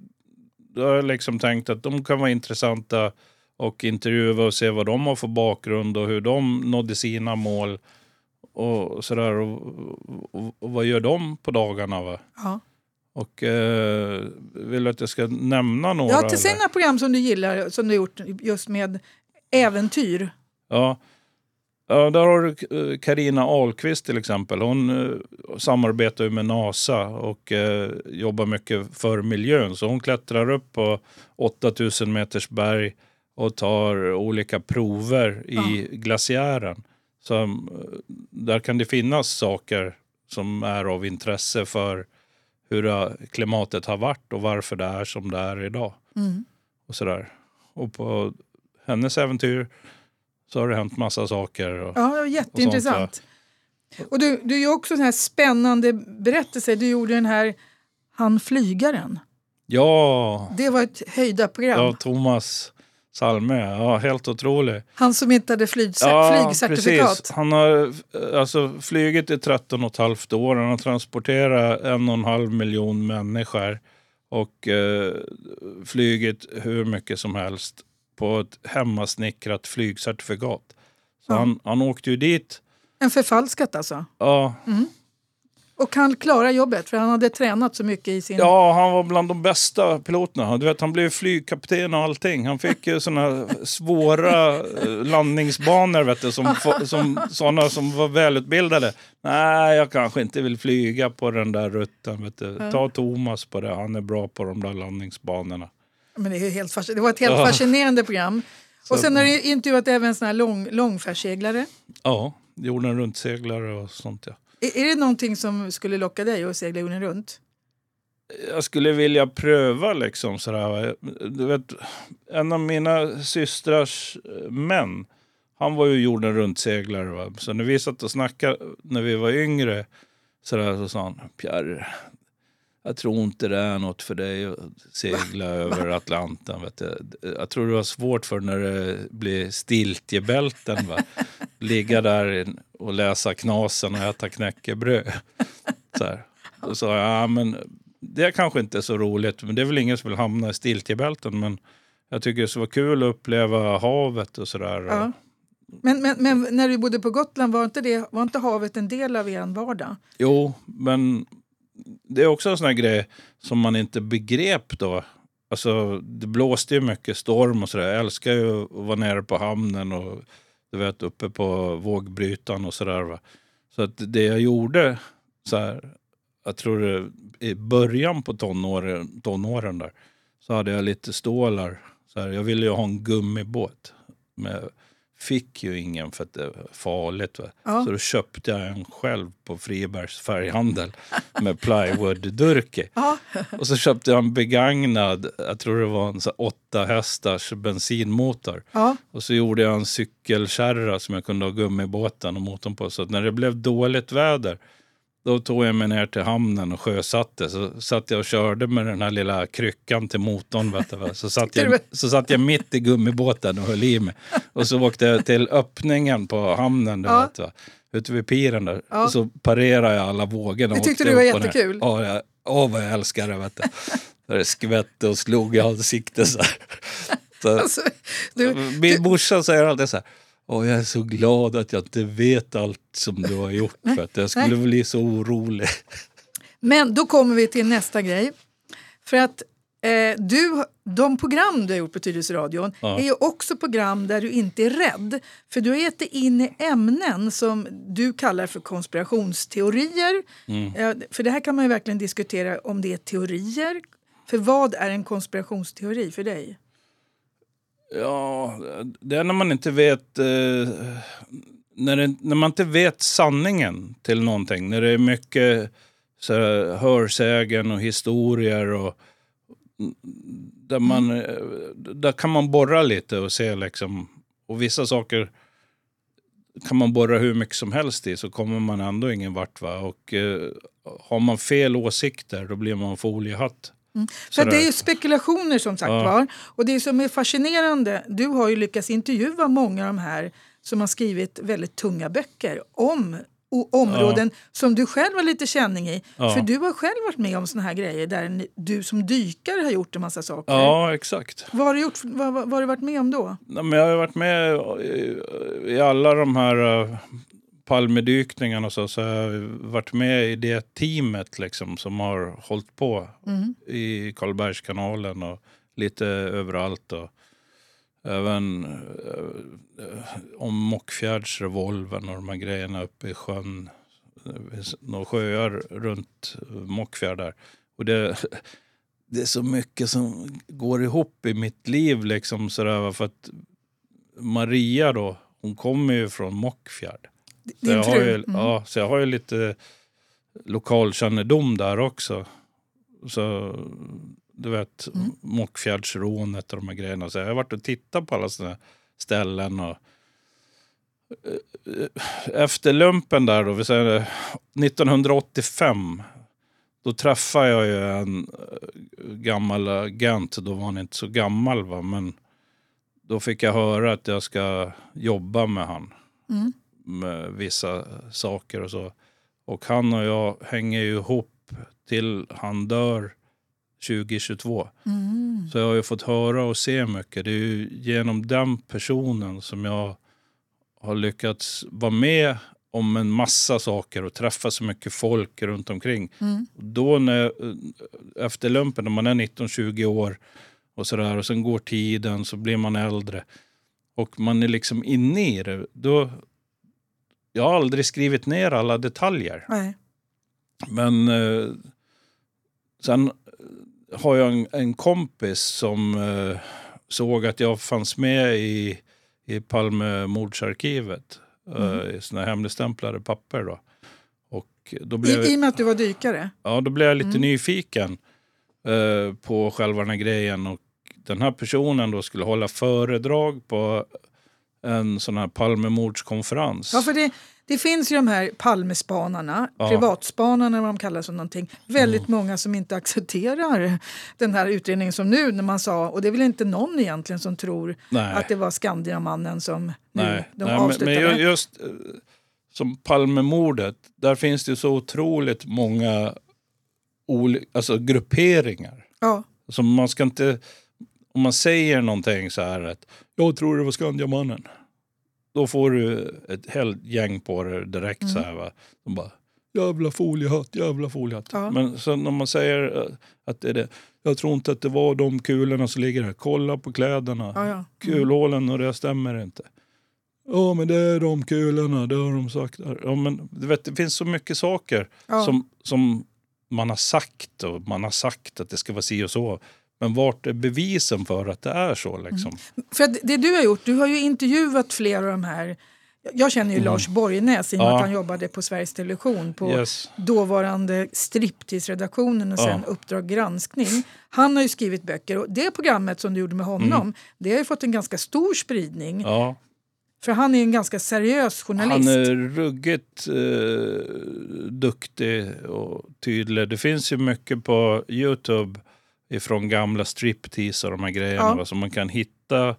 då har jag liksom tänkt att de kan vara intressanta och intervjua och se vad de har för bakgrund och hur de nådde sina mål och sådär. Och, och, och vad gör de på dagarna? Va? Ja. Och eh, vill att jag ska nämna några? Ja, till sina program som du gillar, som du gjort just med äventyr. Ja. Ja, där har du Carina Ahlqvist till exempel. Hon uh, samarbetar ju med NASA och uh, jobbar mycket för miljön. Så hon klättrar upp på åttatusen meters berg och tar olika prover i ja. glaciären. Så uh, där kan det finnas saker som är av intresse för hur uh, klimatet har varit och varför det är som det är idag. Mm. Och sådär. Och på hennes äventyr så har det hänt massa saker. Och, ja, jätteintressant. Och, och du, du gör också en här spännande berättelse. Du gjorde den här Han flygaren. Ja. Det var ett höjda program. Ja, Thomas Salme. Ja, helt otrolig. Han som inte hade flyg, ja, flygcertifikat. Precis. Han har alltså flugit i tretton och ett halvt år. Han har transporterat en och en halv miljon människor. Och eh, flugit hur mycket som helst på ett hemmasnickrat flygcertifikat. Så ja. han, han åkte ju dit. En förfalskat alltså? Ja. Mm. Och han klarade jobbet för han hade tränat så mycket i sin... Ja, han var bland de bästa piloterna. Du vet, han blev flygkapten och allting. Han fick ju såna svåra landningsbanor, vet du, som, som sådana som var välutbildade. Nej, jag kanske inte vill flyga på den där rutten, vet du. Ja. Ta Thomas på det, han är bra på de där landningsbanorna. Men det, är helt fasc- det var ett helt ja. fascinerande program. Och sen har du intervjuat även såna här lång, långfärdsseglare. Ja, jorden runt-seglare och sånt, ja. Är, är det någonting som skulle locka dig att segla jorden runt? Jag skulle vilja pröva liksom sådär. Du vet, en av mina systrars män, han var ju jorden runt-seglare. Va? Så när vi satt och snackade när vi var yngre sådär, så sa han, Pierre, jag tror inte det är något för dig att segla över Atlanten. Vet du. Jag tror du har svårt för när det blir stiltjebälten. Va? Ligga där och läsa knasen och äta knäckebröd. Så här. Och så ja, men det är kanske inte så roligt. Men det är väl ingen som vill hamna i stiltjebälten. Men jag tycker det så var kul att uppleva havet och sådär. Ja. Men, men, men när du bodde på Gotland, var inte, det, var inte havet en del av er vardag? Jo, men det är också en sån här grej som man inte begrep då. Alltså, det blåste ju mycket storm och sådär. Jag älskar ju att vara nere på hamnen och du vet, uppe på vågbrytan och sådär. Va? Så att det jag gjorde så här, jag tror det i början på tonåren, tonåren där, så hade jag lite stålar. Så här, jag ville ju ha en gummibåt med. Fick ju ingen för att det var farligt. Va? Ja. Så då köpte jag en själv på Fribergs färghandel med plywood-durke. Ja. Och så köpte jag en begagnad, jag tror det var en så åtta hästars bensinmotor. Ja. Och så gjorde jag en cykelkärra som jag kunde ha gummibåten och motorn på. Så att när det blev dåligt väder, Då tog jag mig ner till hamnen och sjösatte. Så satt jag och körde med den här lilla kryckan till motorn. Vet du, så, satt jag, så satt jag mitt i gummibåten och höll i mig. Och så åkte jag till öppningen på hamnen. Där, ja. vet du, ute vid piren där. Ja. Och så parerade jag alla vågorna. Det tyckte du var jättekul. Ja, jag, åh vad jag älskar det. Vet du. Det skvätte och slog i ansiktet så här. Så, alltså, du, min du... morsa säger alltid så här. Och jag är så glad att jag inte vet allt som du har gjort. För att jag skulle Nej. bli så orolig. Men då kommer vi till nästa grej. För att eh, du, de program du har gjort på Tyresö radion ja. är ju också program där du inte är rädd. För du har gett dig in i ämnen som du kallar för konspirationsteorier. Mm. Eh, för det här kan man ju verkligen diskutera om det är teorier. För vad är en konspirationsteori för dig? Ja, det är när man inte vet eh, när, det, när man inte vet sanningen till någonting. När det är mycket så här, hörsägen och historier och där man mm. där kan man borra lite och se liksom, och vissa saker kan man borra hur mycket som helst i så kommer man ändå ingen vart, va? Och eh, har man fel åsikter då blir man foliehatt. Mm. För det är ju spekulationer som sagt ja. var. Och det som är fascinerande, du har ju lyckats intervjua många av de här som har skrivit väldigt tunga böcker om o- områden ja. som du själv har lite känning i. Ja. För du har själv varit med om såna här grejer där du som dykare har gjort en massa saker. Ja, exakt. Vad har du, gjort, vad, vad, vad har du varit med om då? Nej, men jag har varit med i, i alla de här uh, Palmedykningarna, så, så har jag varit med i det teamet liksom, som har hållit på mm. i Karlbergskanalen och lite överallt. Och även uh, om Mockfjärdsrevolven och de här grejerna uppe i sjön. Några sjöar runt Mockfjärd där. Och det, det är så mycket som går ihop i mitt liv liksom sådär, för att Maria då, hon kommer ju från Mockfjärd. Så jag, har ju, mm. ja, så jag har ju lite lokalkännedom där också. Så du vet, mm. Mockfjärdsrånet och de här grejerna. Så jag har varit och tittat på alla sådana ställen. Och efter lumpen där då, vi säger nittonhundraåttiofem, då träffade jag ju en gammal agent. Då var han inte så gammal, va? Men då fick jag höra att jag ska jobba med han. Mm. Med vissa saker och så. Och han och jag hänger ju ihop till han dör tjugo tjugotvå. Mm. Så jag har ju fått höra och se mycket. Det är ju genom den personen som jag har lyckats vara med om en massa saker och träffa så mycket folk runt omkring. Mm. Då när, efter lumpen, när man är nitton tjugo år och sådär, och sen går tiden så blir man äldre. Och man är liksom inne i det. Då, jag har aldrig skrivit ner alla detaljer. Nej. Men eh, sen har jag en, en kompis som eh, såg att jag fanns med i, i Palmemordsarkivet. Mm. Eh, i såna hemligstämplade papper då. Och då blev, I, I och med att du var dykare? Ja, då blev jag lite mm. nyfiken eh, på själva den här grejen. Och den här personen då skulle hålla föredrag på en sån här Palmemordskonferens. Ja, för det, det finns ju de här Palmespanarna, ja. privatspanarna vad de kallar som någonting. Väldigt mm. många som inte accepterar den här utredningen som nu när man sa, och det är väl inte någon egentligen som tror Nej. att det var Skandiamannen som nu Nej. de Nej, avslutade. Men, men just som Palmemordet, där finns det så otroligt många oli- alltså grupperingar. Ja. Så man ska inte, om man säger någonting så här att jag tror det var Skandiamannen, då får du ett helt gäng på det direkt mm. så här, va. De bara, jävla foliehatt, jävla foliehatt. Ja. Men sen om man säger att det är det, jag tror inte att det var de kulorna som ligger här. Kolla på kläderna. Ja, ja. Mm. Kulhålen och det stämmer inte. Ja, men det är de kulorna, det har de sagt. Ja, men du vet, det finns så mycket saker ja. som, som man har sagt, och man har sagt att det ska vara si och så. Men vart är bevisen för att det är så liksom? Mm. För att det du har gjort, du har ju intervjuat flera av de här. Jag känner ju mm. Lars Borgnäs i och med ja. att han jobbade på Sveriges Television på yes. dåvarande Striptease-redaktionen och sen ja. Uppdrag granskning. Han har ju skrivit böcker och det programmet som du gjorde med honom, mm. det har ju fått en ganska stor spridning. Ja. För han är en ganska seriös journalist. Han är ruggigt eh, duktig och tydlig. Det finns ju mycket på YouTube ifrån gamla striptease och de här grejerna. Ja. Så man kan hitta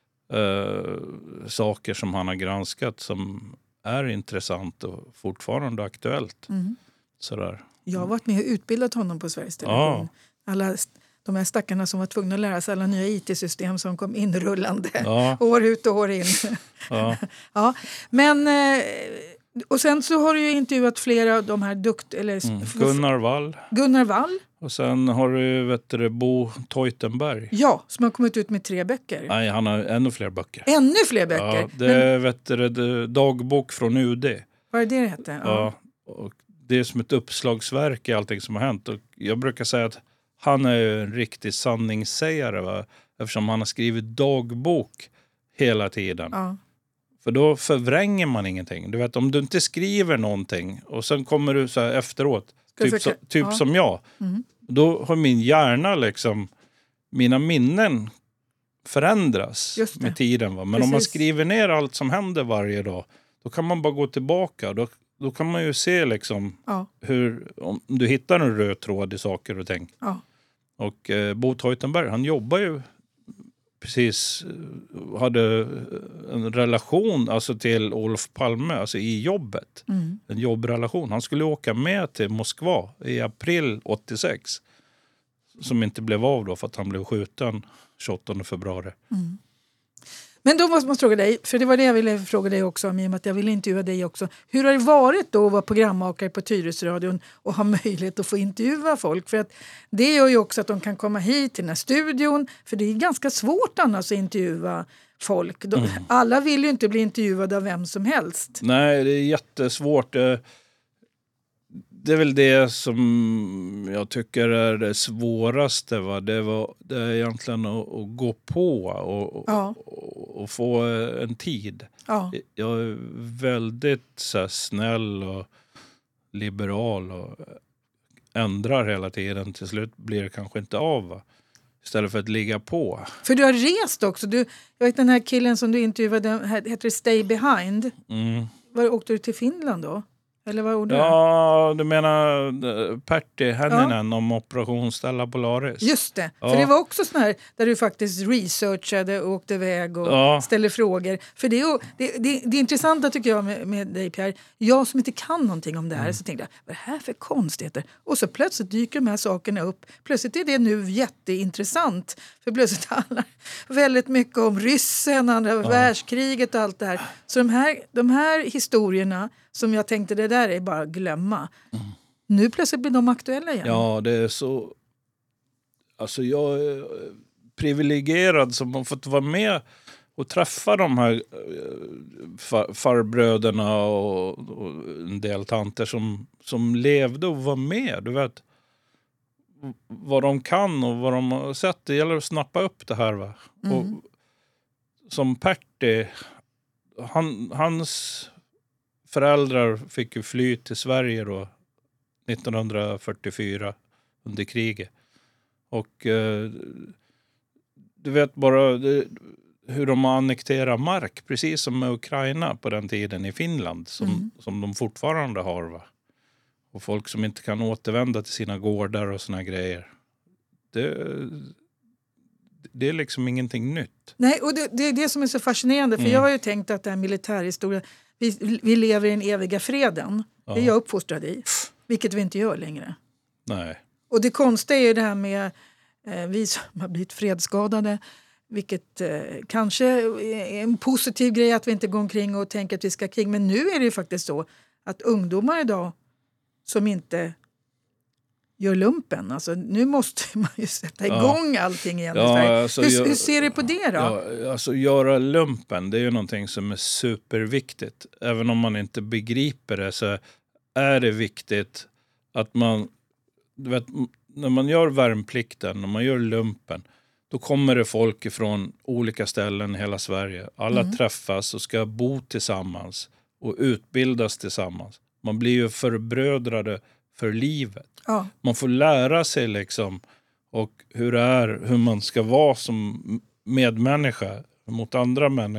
eh, saker som han har granskat som är intressant och fortfarande aktuellt. Mm. Sådär. Jag har varit med och utbildat honom på Sveriges Television. Ja. Alla de här stackarna som var tvungna att lära sig alla nya I T-system som kom inrullande. Ja. År ut och år in. Ja. Ja. Men, och sen så har du ju intervjuat flera av de här dukt... Eller, mm. Gunnar Wall. Gunnar Wall. Och sen har du, vet du, Bo Teutenberg. Ja, som har kommit ut med tre böcker. Nej, han har ännu fler böcker. Ännu fler böcker? Ja, det är Men... vet du, dagbok från U D. Vad är det det heter? Ja. Ja, och det är som ett uppslagsverk i allting som har hänt. Och jag brukar säga att han är en riktig sanningssägare, va? Eftersom han har skrivit dagbok hela tiden. Ja. För då förvränger man ingenting. Du vet, om du inte skriver någonting och sen kommer du så här efteråt, typ, så, typ ja. som jag. Mm. Då har min hjärna liksom, mina minnen förändras med tiden. Va? Men Precis. Om man skriver ner allt som händer varje dag, då kan man bara gå tillbaka. Då, då kan man ju se liksom ja. hur, om du hittar en röd tråd i saker och ting. Ja. Och eh, Bo Teutenberg, han jobbar ju precis, hade en relation alltså till Olof Palme, alltså i jobbet. Mm. En jobbrelation. Han skulle åka med till Moskva i april åttiosex. Som inte blev av då för att han blev skjuten tjugoåttonde februari. Mm. Men då måste man fråga dig, för det var det jag ville fråga dig också om, i och med att jag ville intervjua dig också. Hur har det varit då att vara programmakare på Tyresöradion och ha möjlighet att få intervjua folk? För att det gör ju också att de kan komma hit till den här studion, för det är ganska svårt annars att intervjua folk. De, mm. Alla vill ju inte bli intervjuade av vem som helst. Nej, det är jättesvårt. Det är väl det som jag tycker är det svåraste. Va? Det, var, det är egentligen att, att gå på och, ja. och, och få en tid. Ja. Jag är väldigt så här, snäll och liberal och ändrar hela tiden. Till slut blir det kanske inte av. Va? Istället för att ligga på. För du har rest också. Du, jag vet den här killen som du intervjuade, heter Stay Behind. Mm. Var åkte du till Finland då? Eller vad gjorde ja, du? du menar Pertti Hänninen ja. om Operation Stella Polaris. Just det, ja. För det var också sån här där du faktiskt researchade och åkte iväg och ja. ställde frågor. För det är, det, det, det är intressanta tycker jag med, med dig Pierre. Jag som inte kan någonting om det här mm. så tänkte jag, vad är det här för konstigheter? Och så plötsligt dyker de här sakerna upp. Plötsligt är det nu jätteintressant. För plötsligt handlar väldigt mycket om ryssen, andra ja. världskriget och allt det här. Så de här, de här historierna som jag tänkte det där är bara att glömma. Mm. Nu plötsligt blir de aktuella igen. Ja, det är så... Alltså jag är privilegierad som har fått vara med och träffa de här far, farbröderna och, och en del tanter som, som levde och var med. Du vet vad de kan och vad de har sett. Det gäller att snappa upp det här. Va? Mm. Och, som Pertti, han, hans... föräldrar fick ju fly till Sverige då nittonhundrafyrtiofyra under kriget. Och eh, du vet bara det, hur de annekterar mark, precis som med Ukraina på den tiden i Finland, som, mm. som de fortfarande har. Va? Och folk som inte kan återvända till sina gårdar och såna grejer. Det, det är liksom ingenting nytt. Nej, och det, det är det som är så fascinerande, för mm. jag har ju tänkt att det här militärhistoria, vi, vi lever i den eviga freden. Ja. Det är jag uppfostrad i, vilket vi inte gör längre. Nej. Och det konstiga är ju det här med eh, vi som har blivit fredsskadade, vilket eh, kanske är en positiv grej att vi inte går omkring och tänker att vi ska krig. Men nu är det ju faktiskt så att ungdomar idag som inte gör lumpen, alltså nu måste man ju sätta igång ja. allting igen. Ja, alltså, hur, jag, hur ser du på det då? Ja, alltså göra lumpen, det är ju någonting som är superviktigt. Även om man inte begriper det så är det viktigt att man, du vet, när man gör värnplikten, när man gör lumpen, då kommer det folk ifrån olika ställen i hela Sverige. Alla mm. träffas och ska bo tillsammans och utbildas tillsammans. Man blir ju förbrödrade för livet. Ja. Man får lära sig liksom och hur det är, hur man ska vara som medmänniska mot andra människor.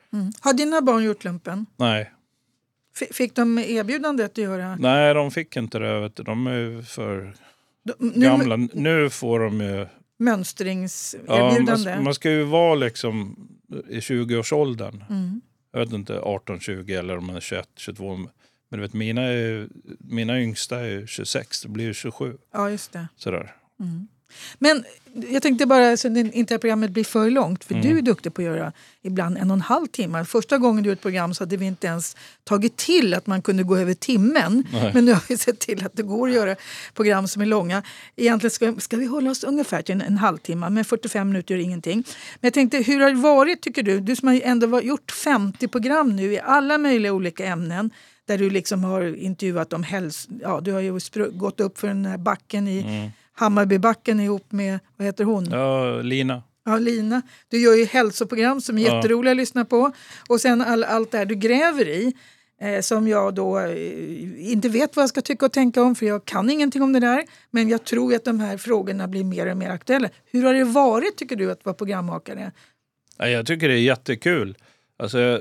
Mm. Har dina barn gjort lumpen? Nej. F- fick de erbjudandet att göra? Nej, de fick inte det. Vet du. De är ju för De, nu, gamla. Nu får de ju... Mönstringserbjudande? Ja, man, man ska ju vara liksom i tjugoårsåldern. Mm. Jag vet inte, arton tjugo eller om man är tjugoett tjugotvå. Men du vet, mina, är, mina yngsta är tjugosex, det blir ju tjugosju. Ja, just det. Sådär. Mm. Men jag tänkte bara så att inte programmet blir för långt. För Mm. du är duktig på att göra ibland en och en halv timme. Första gången du gjorde ett program så hade vi inte ens tagit till att man kunde gå över timmen. Nej. Men nu har vi sett till att det går att göra program som är långa. Egentligen ska, ska vi hålla oss ungefär till en, en halvtimme. Men fyrtiofem minuter gör ingenting. Men jag tänkte, hur har det varit tycker du? Du som har ändå gjort femtio program nu i alla möjliga olika ämnen. Där du liksom har intervjuat om häls... Ja, du har ju spr- gått upp för den här backen i... Mm. Hammarbybacken ihop med, vad heter hon? Ja, Lina. Ja, Lina. Du gör ju hälsoprogram som är Ja. jätteroliga att lyssna på. Och sen all, allt det här du gräver i. Eh, som jag då eh, inte vet vad jag ska tycka och tänka om. För jag kan ingenting om det där. Men jag tror att de här frågorna blir mer och mer aktuella. Hur har det varit tycker du att vara programmakare? Ja, jag tycker det är jättekul. Alltså,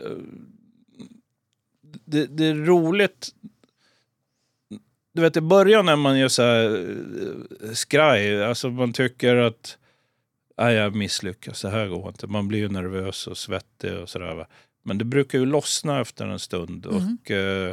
det, det är roligt. Du vet, i början när man gör så här skraj, alltså man tycker att nej, jag misslyckas, det här går inte. Man blir ju nervös och svettig och sådär. Va? Men det brukar ju lossna efter en stund. Mm. Och eh,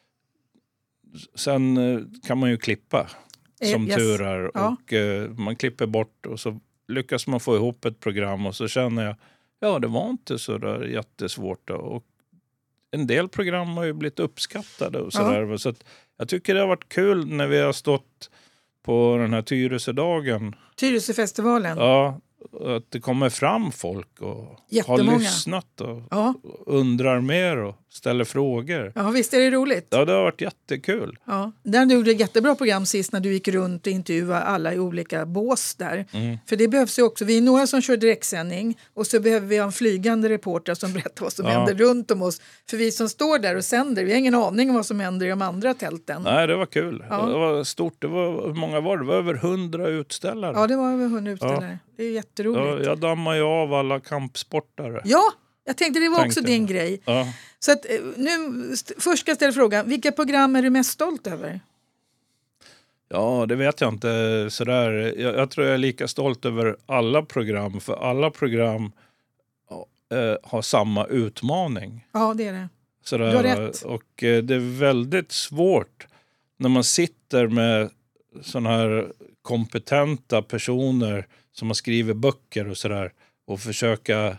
sen eh, kan man ju klippa, som yes. tur är. Ja. Och eh, man klipper bort och så lyckas man få ihop ett program och så känner jag, ja det var inte så där jättesvårt då. Och en del program har ju blivit uppskattade och sådär. Ja. Så att jag tycker det har varit kul när vi har stått på den här Tyresödagen. Tyresöfestivalen. Ja, att det kommer fram folk och Jättemånga. har lyssnat och ja. undrar mer och ställer frågor. Ja, visst är det roligt? Ja, det har varit jättekul. Ja. Där du gjorde ett jättebra program sist när du gick runt och intervjuade alla i olika bås där. Mm. För det behövs ju också. Vi är några som kör direktsändning och så behöver vi ha en flygande reporter som berättar vad som ja. händer runt om oss. För vi som står där och sänder, vi har ingen aning om vad som händer i de andra tälten. Nej, det var kul. Ja. Det var stort. Det var, hur många var det? Det var över hundra utställare. Ja, det var över hundra utställare. Ja. Det är jätteroligt. Ja, jag dammar ju av alla kampsportare. Ja, jag tänkte det var tänkte också din det. grej. Ja. Så att, nu, först ska jag ställa frågan, vilka program är du mest stolt över? Ja, det vet jag inte sådär. Jag, jag tror jag är lika stolt över alla program. För alla program äh, har samma utmaning. Ja, det är det. Sådär. Du har rätt. Och äh, det är väldigt svårt när man sitter med sådana här kompetenta personer som har skrivit böcker och sådär. Och försöka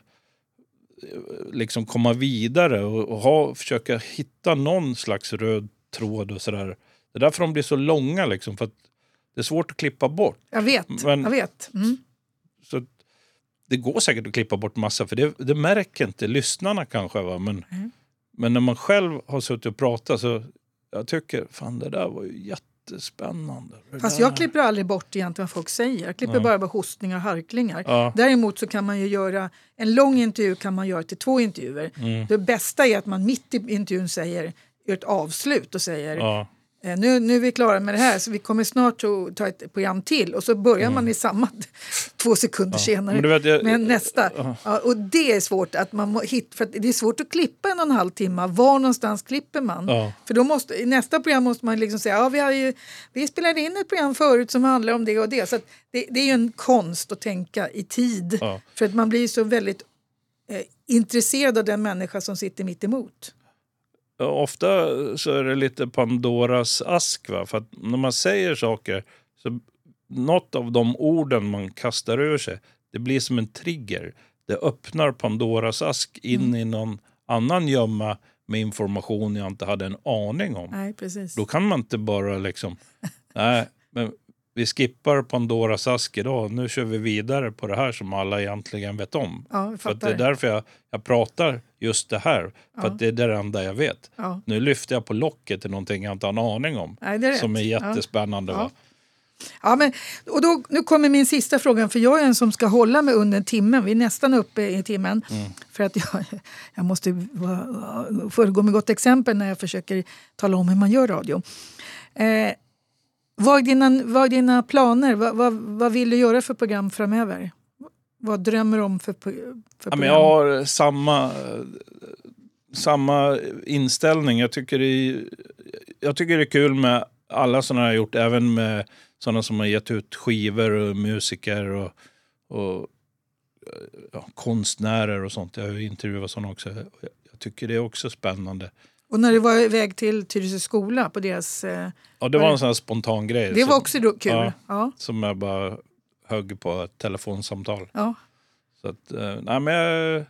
liksom komma vidare och, och ha, försöka hitta någon slags röd tråd och sådär. Det är därför de blir så långa liksom, för att det är svårt att klippa bort. Jag vet, men, jag vet. Mm. Så det går säkert att klippa bort massa, för det, det märker inte lyssnarna kanske. Va? Men, mm. men när man själv har suttit och pratat så jag tycker, fan det där var ju jättespännande. Det Fast där. jag klipper aldrig bort egentligen vad folk säger. Jag klipper ja. bara bort hostningar och harklingar. Ja. Däremot så kan man ju göra, en lång intervju kan man göra till två intervjuer. Mm. Det bästa är att man mitt i intervjun säger, gör ett avslut och säger ja. Nu, nu är vi klara med det här så vi kommer snart att ta ett program till och så börjar mm. man i samma två sekunder ja. senare men vet, jag, med nästa. Uh. Ja, och det är svårt att man må hit, för att det är svårt att klippa en och en halv timme. Var någonstans klipper man? Uh. För då måste, i nästa program måste man liksom säga ja, vi, har ju, vi spelade in ett program förut som handlar om det och det. Så att det, det är ju en konst att tänka i tid. Uh. För att man blir så väldigt eh, intresserad av den människa som sitter mitt emot. Ofta så är det lite Pandoras ask, va? För att när man säger saker så något av de orden man kastar ur sig, det blir som en trigger. Det öppnar Pandoras ask in mm. i någon annan gömma med information jag inte hade en aning om. Nej, precis. Då kan man inte bara liksom nej, men vi skippar Pandoras ask idag. Nu kör vi vidare på det här som alla egentligen vet om. Ja, för att det är därför jag, jag pratar just det här. För ja. att det är det enda jag vet. Ja. Nu lyfter jag på locket till någonting jag inte har en aning om. Nej, det är som är jättespännande. Ja. Va? Ja, men, och då, nu kommer min sista fråga. För jag är en som ska hålla mig under en timme. Vi är nästan uppe i timmen. Mm. För att jag, jag måste föregå med gott exempel när jag försöker tala om hur man gör radio. Eh, Vad är dina, vad är dina planer? Vad, vad, vad vill du göra för program framöver? Vad drömmer du om för, för Ja, program? men jag har samma, samma inställning. Jag tycker, det är, jag tycker det är kul med alla sådana jag har gjort. Även med sådana som har gett ut skivor och musiker och, och ja, konstnärer och sånt. Jag har intervjuat sådana också. Jag tycker det är också spännande. Och när du var iväg till Tyresö skola på deras... Eh, Ja, det var en sån här spontan grej. Det var så, också då kul. Ja, ja. Som jag bara högg på ett telefonsamtal. Ja. Så att, eh, nej men jag,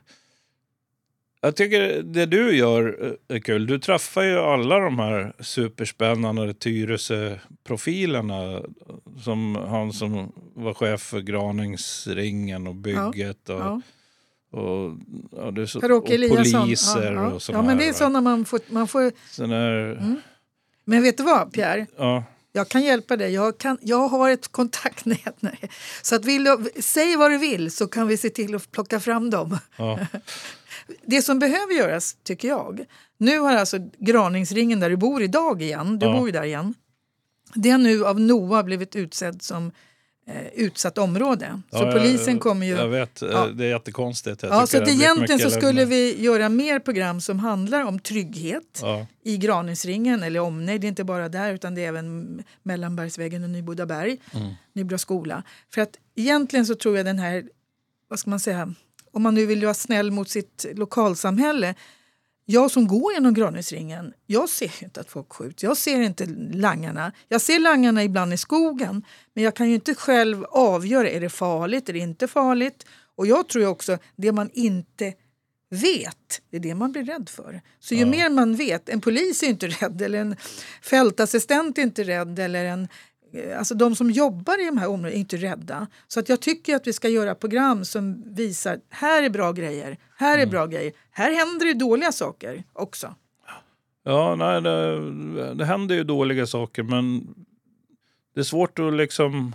jag tycker det du gör är kul. Du träffar ju alla de här superspännande Tyresö-profilerna. Som han som var chef för Graningsringen och bygget. Ja. Och, Ja. och, och, det är så, Per-Åke och poliser ja, ja. och sådana Ja, men det är här, sådana man får... Man får sån här, mm. Men vet du vad, Pierre? ja. Jag kan hjälpa dig. Jag, kan, jag har ett kontaktnät. Nej. Så att vill du, säg vad du vill så kan vi se till att plocka fram dem. Ja. Det som behöver göras, tycker jag. Nu har alltså Graningsringen där du bor idag igen. Du Ja. bor ju där igen. Det har nu av NOA blivit utsedd som eh, utsatt område. Så Ja, polisen jag, kommer ju... Jag vet, Ja. det är jättekonstigt. Jag Ja, så tycker att det har blivit egentligen mycket så skulle lögner. vi göra mer program som handlar om trygghet Ja. i Graningsringen eller omnejd. Det är inte bara där utan det är även Mellanbergsvägen och Nybodaberg, Mm. Nybro skola. För att egentligen så tror jag den här, vad ska man säga, om man nu vill vara snäll mot sitt lokalsamhälle. Jag som går genom Graningsringen, jag ser ju inte att folk skjuts. Jag ser inte langarna. Jag ser langarna ibland i skogen. Men jag kan ju inte själv avgöra, är det farligt, är det inte farligt? Och jag tror ju också, det man inte vet, det är det man blir rädd för. Så ju Ja. mer man vet, en polis är inte rädd, eller en fältassistent är inte rädd, eller en... Alltså de som jobbar i de här områdena är inte rädda. Så att jag tycker att vi ska göra program som visar, här är bra grejer, här är Mm. bra grejer. Här händer det dåliga saker också. Ja, nej, det, det händer ju dåliga saker, men det är svårt att liksom...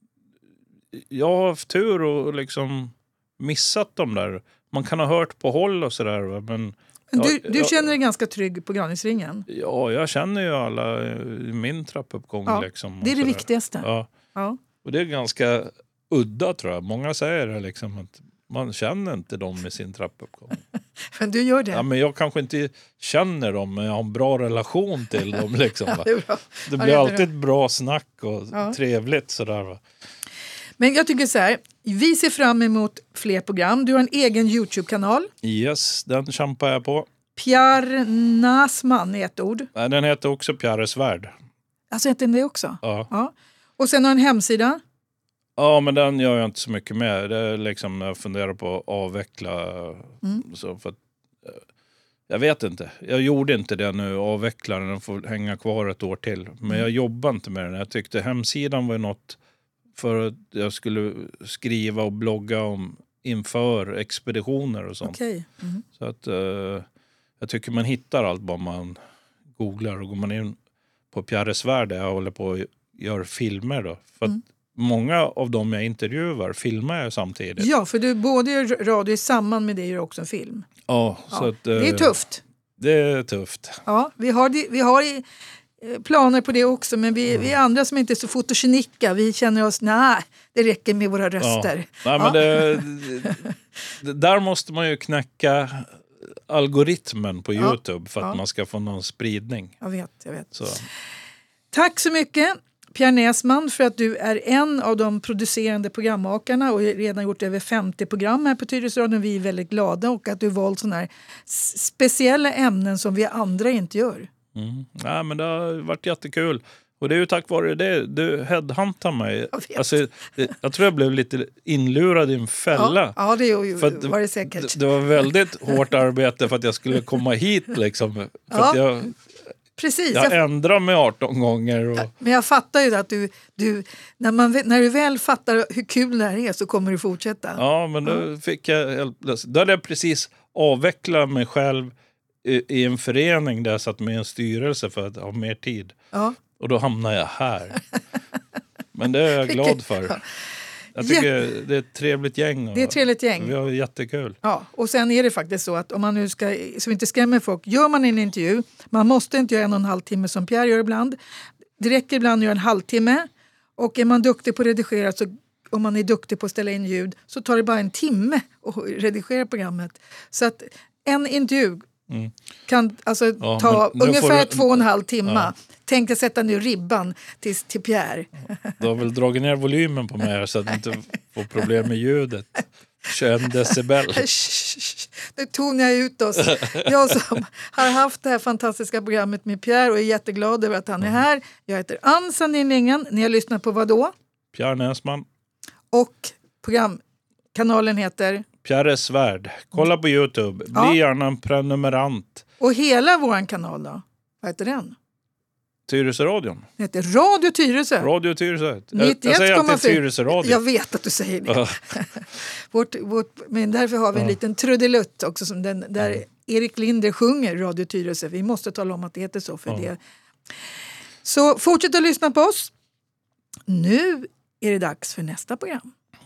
Jag har haft tur och liksom missat dem där. Man kan ha hört på håll och sådär, va, men... Men du, jag, du jag, känner dig ganska trygg på Graningsringen? Ja, jag känner ju alla i min trappuppgång. Ja, liksom, och det är det sådär. viktigaste. Ja. Ja. Och det är ganska udda, tror jag. Många säger det liksom, att man känner inte dem i sin trappuppgång. Men du gör det. Ja, men jag kanske inte känner dem, men jag har en bra relation till dem. Liksom, va? Det är bra. Det Ja, blir det är alltid bra. ett bra snack och Ja. trevligt sådär, va? Men jag tycker så här, vi ser fram emot fler program. Du har en egen YouTube-kanal. Yes, den kämpar jag på. Pierre Nasman är ett ord. Nej, den heter också Pierres värld. Alltså heter den det också? Ja. Ja. Och sen har en hemsida. Ja, men den gör jag inte så mycket med. Det är liksom när jag funderar på att avveckla. Mm. Så för att, eh, jag vet inte. Jag gjorde inte det nu. Avveckla den och får hänga kvar ett år till. Men Mm. jag jobbar inte med den. Jag tyckte hemsidan var något för att jag skulle skriva och blogga om inför expeditioner och sånt. Okej. Mm. Så att eh, jag tycker man hittar allt bara man googlar, och går man in på Pierres värld där jag håller på och gör filmer då. För att Mm. många av dem jag intervjuar filmar jag samtidigt. Ja, för du både gör radio i samman med det gör också en film. Ja, så Ja. att, eh, Det är tufft. Det är tufft. Ja, vi har, det, vi har i, eh, planer på det också, men vi, vi är andra som inte är så fotogenika. Vi känner oss, nej, det räcker med våra röster. Nej, Ja. men det, det, där måste man ju knäcka algoritmen på Ja. YouTube för att Ja. man ska få någon spridning. Jag vet, jag vet. Så. Tack så mycket, Pierre Näsman, för att du är en av de producerande programmakarna och redan gjort över femtio program här på Tyresöradion. Vi är väldigt glada, och att du valt sådana här s- speciella ämnen som vi andra inte gör. Mm. Nej, men det har varit jättekul. Och det är ju tack vare det du headhuntar mig. Jag vet. Alltså, det, jag tror jag blev lite inlurad i en fälla. Ja, ja det är ju- För att var det säkert. Det, det var väldigt hårt arbete för att jag skulle komma hit. Liksom. För Ja. att jag, Precis. jag Jag, ändrade mig arton gånger. Och, men jag fattar ju att du, du när, man, när du väl fattar hur kul det här är så kommer du fortsätta. ja, men då fick jag helt plötsligt. Då hade jag precis avvecklat mig själv i, i en förening där jag satt med i en styrelse för att ha mer tid. Ja. Och då hamnade jag här. Men det är jag glad för. Jag tycker det är ett trevligt gäng. Och Det är ett trevligt gäng. vi har jättekul. Ja, och sen är det faktiskt så att om man nu ska, så vi inte skrämmer folk, gör man en intervju, man måste inte göra en och en halv timme som Pierre gör ibland. Det räcker ibland att göra en halvtimme, och är man duktig på att redigera så om man är duktig på att ställa in ljud så tar det bara en timme att redigera programmet. Så att en intervju mm. kan alltså ja, ta ungefär du... två och en halv timme. Ja. Tänkte sätta nu ribban till, till Pierre. Du har väl dragit ner volymen på mig så att du inte får problem med ljudet. tjugoett decibel. Nu tonar jag ut oss. Jag som har haft det här fantastiska programmet med Pierre och är jätteglad över att han är här. Jag heter Ann Sandin-Lingen. Ni har lyssnat på vad då? Pierre Näsman. Och programkanalen heter? Pierres värld. Kolla på YouTube. Bli ja. gärna en prenumerant. Och hela våran kanal då? Vad heter den? Tyresö-radion. Det heter Radio Tyresö. Radio Tyresö. nittioett, jag säger att det är Tyresö-radio. Jag vet att du säger det. Ja. vårt, vårt, men därför har vi en ja. liten trudelutt också som den, där ja. Erik Linder sjunger Radio Tyresö. Vi måste tala om att det heter så för ja. det. Så fortsätt att lyssna på oss. Nu är det dags för nästa program.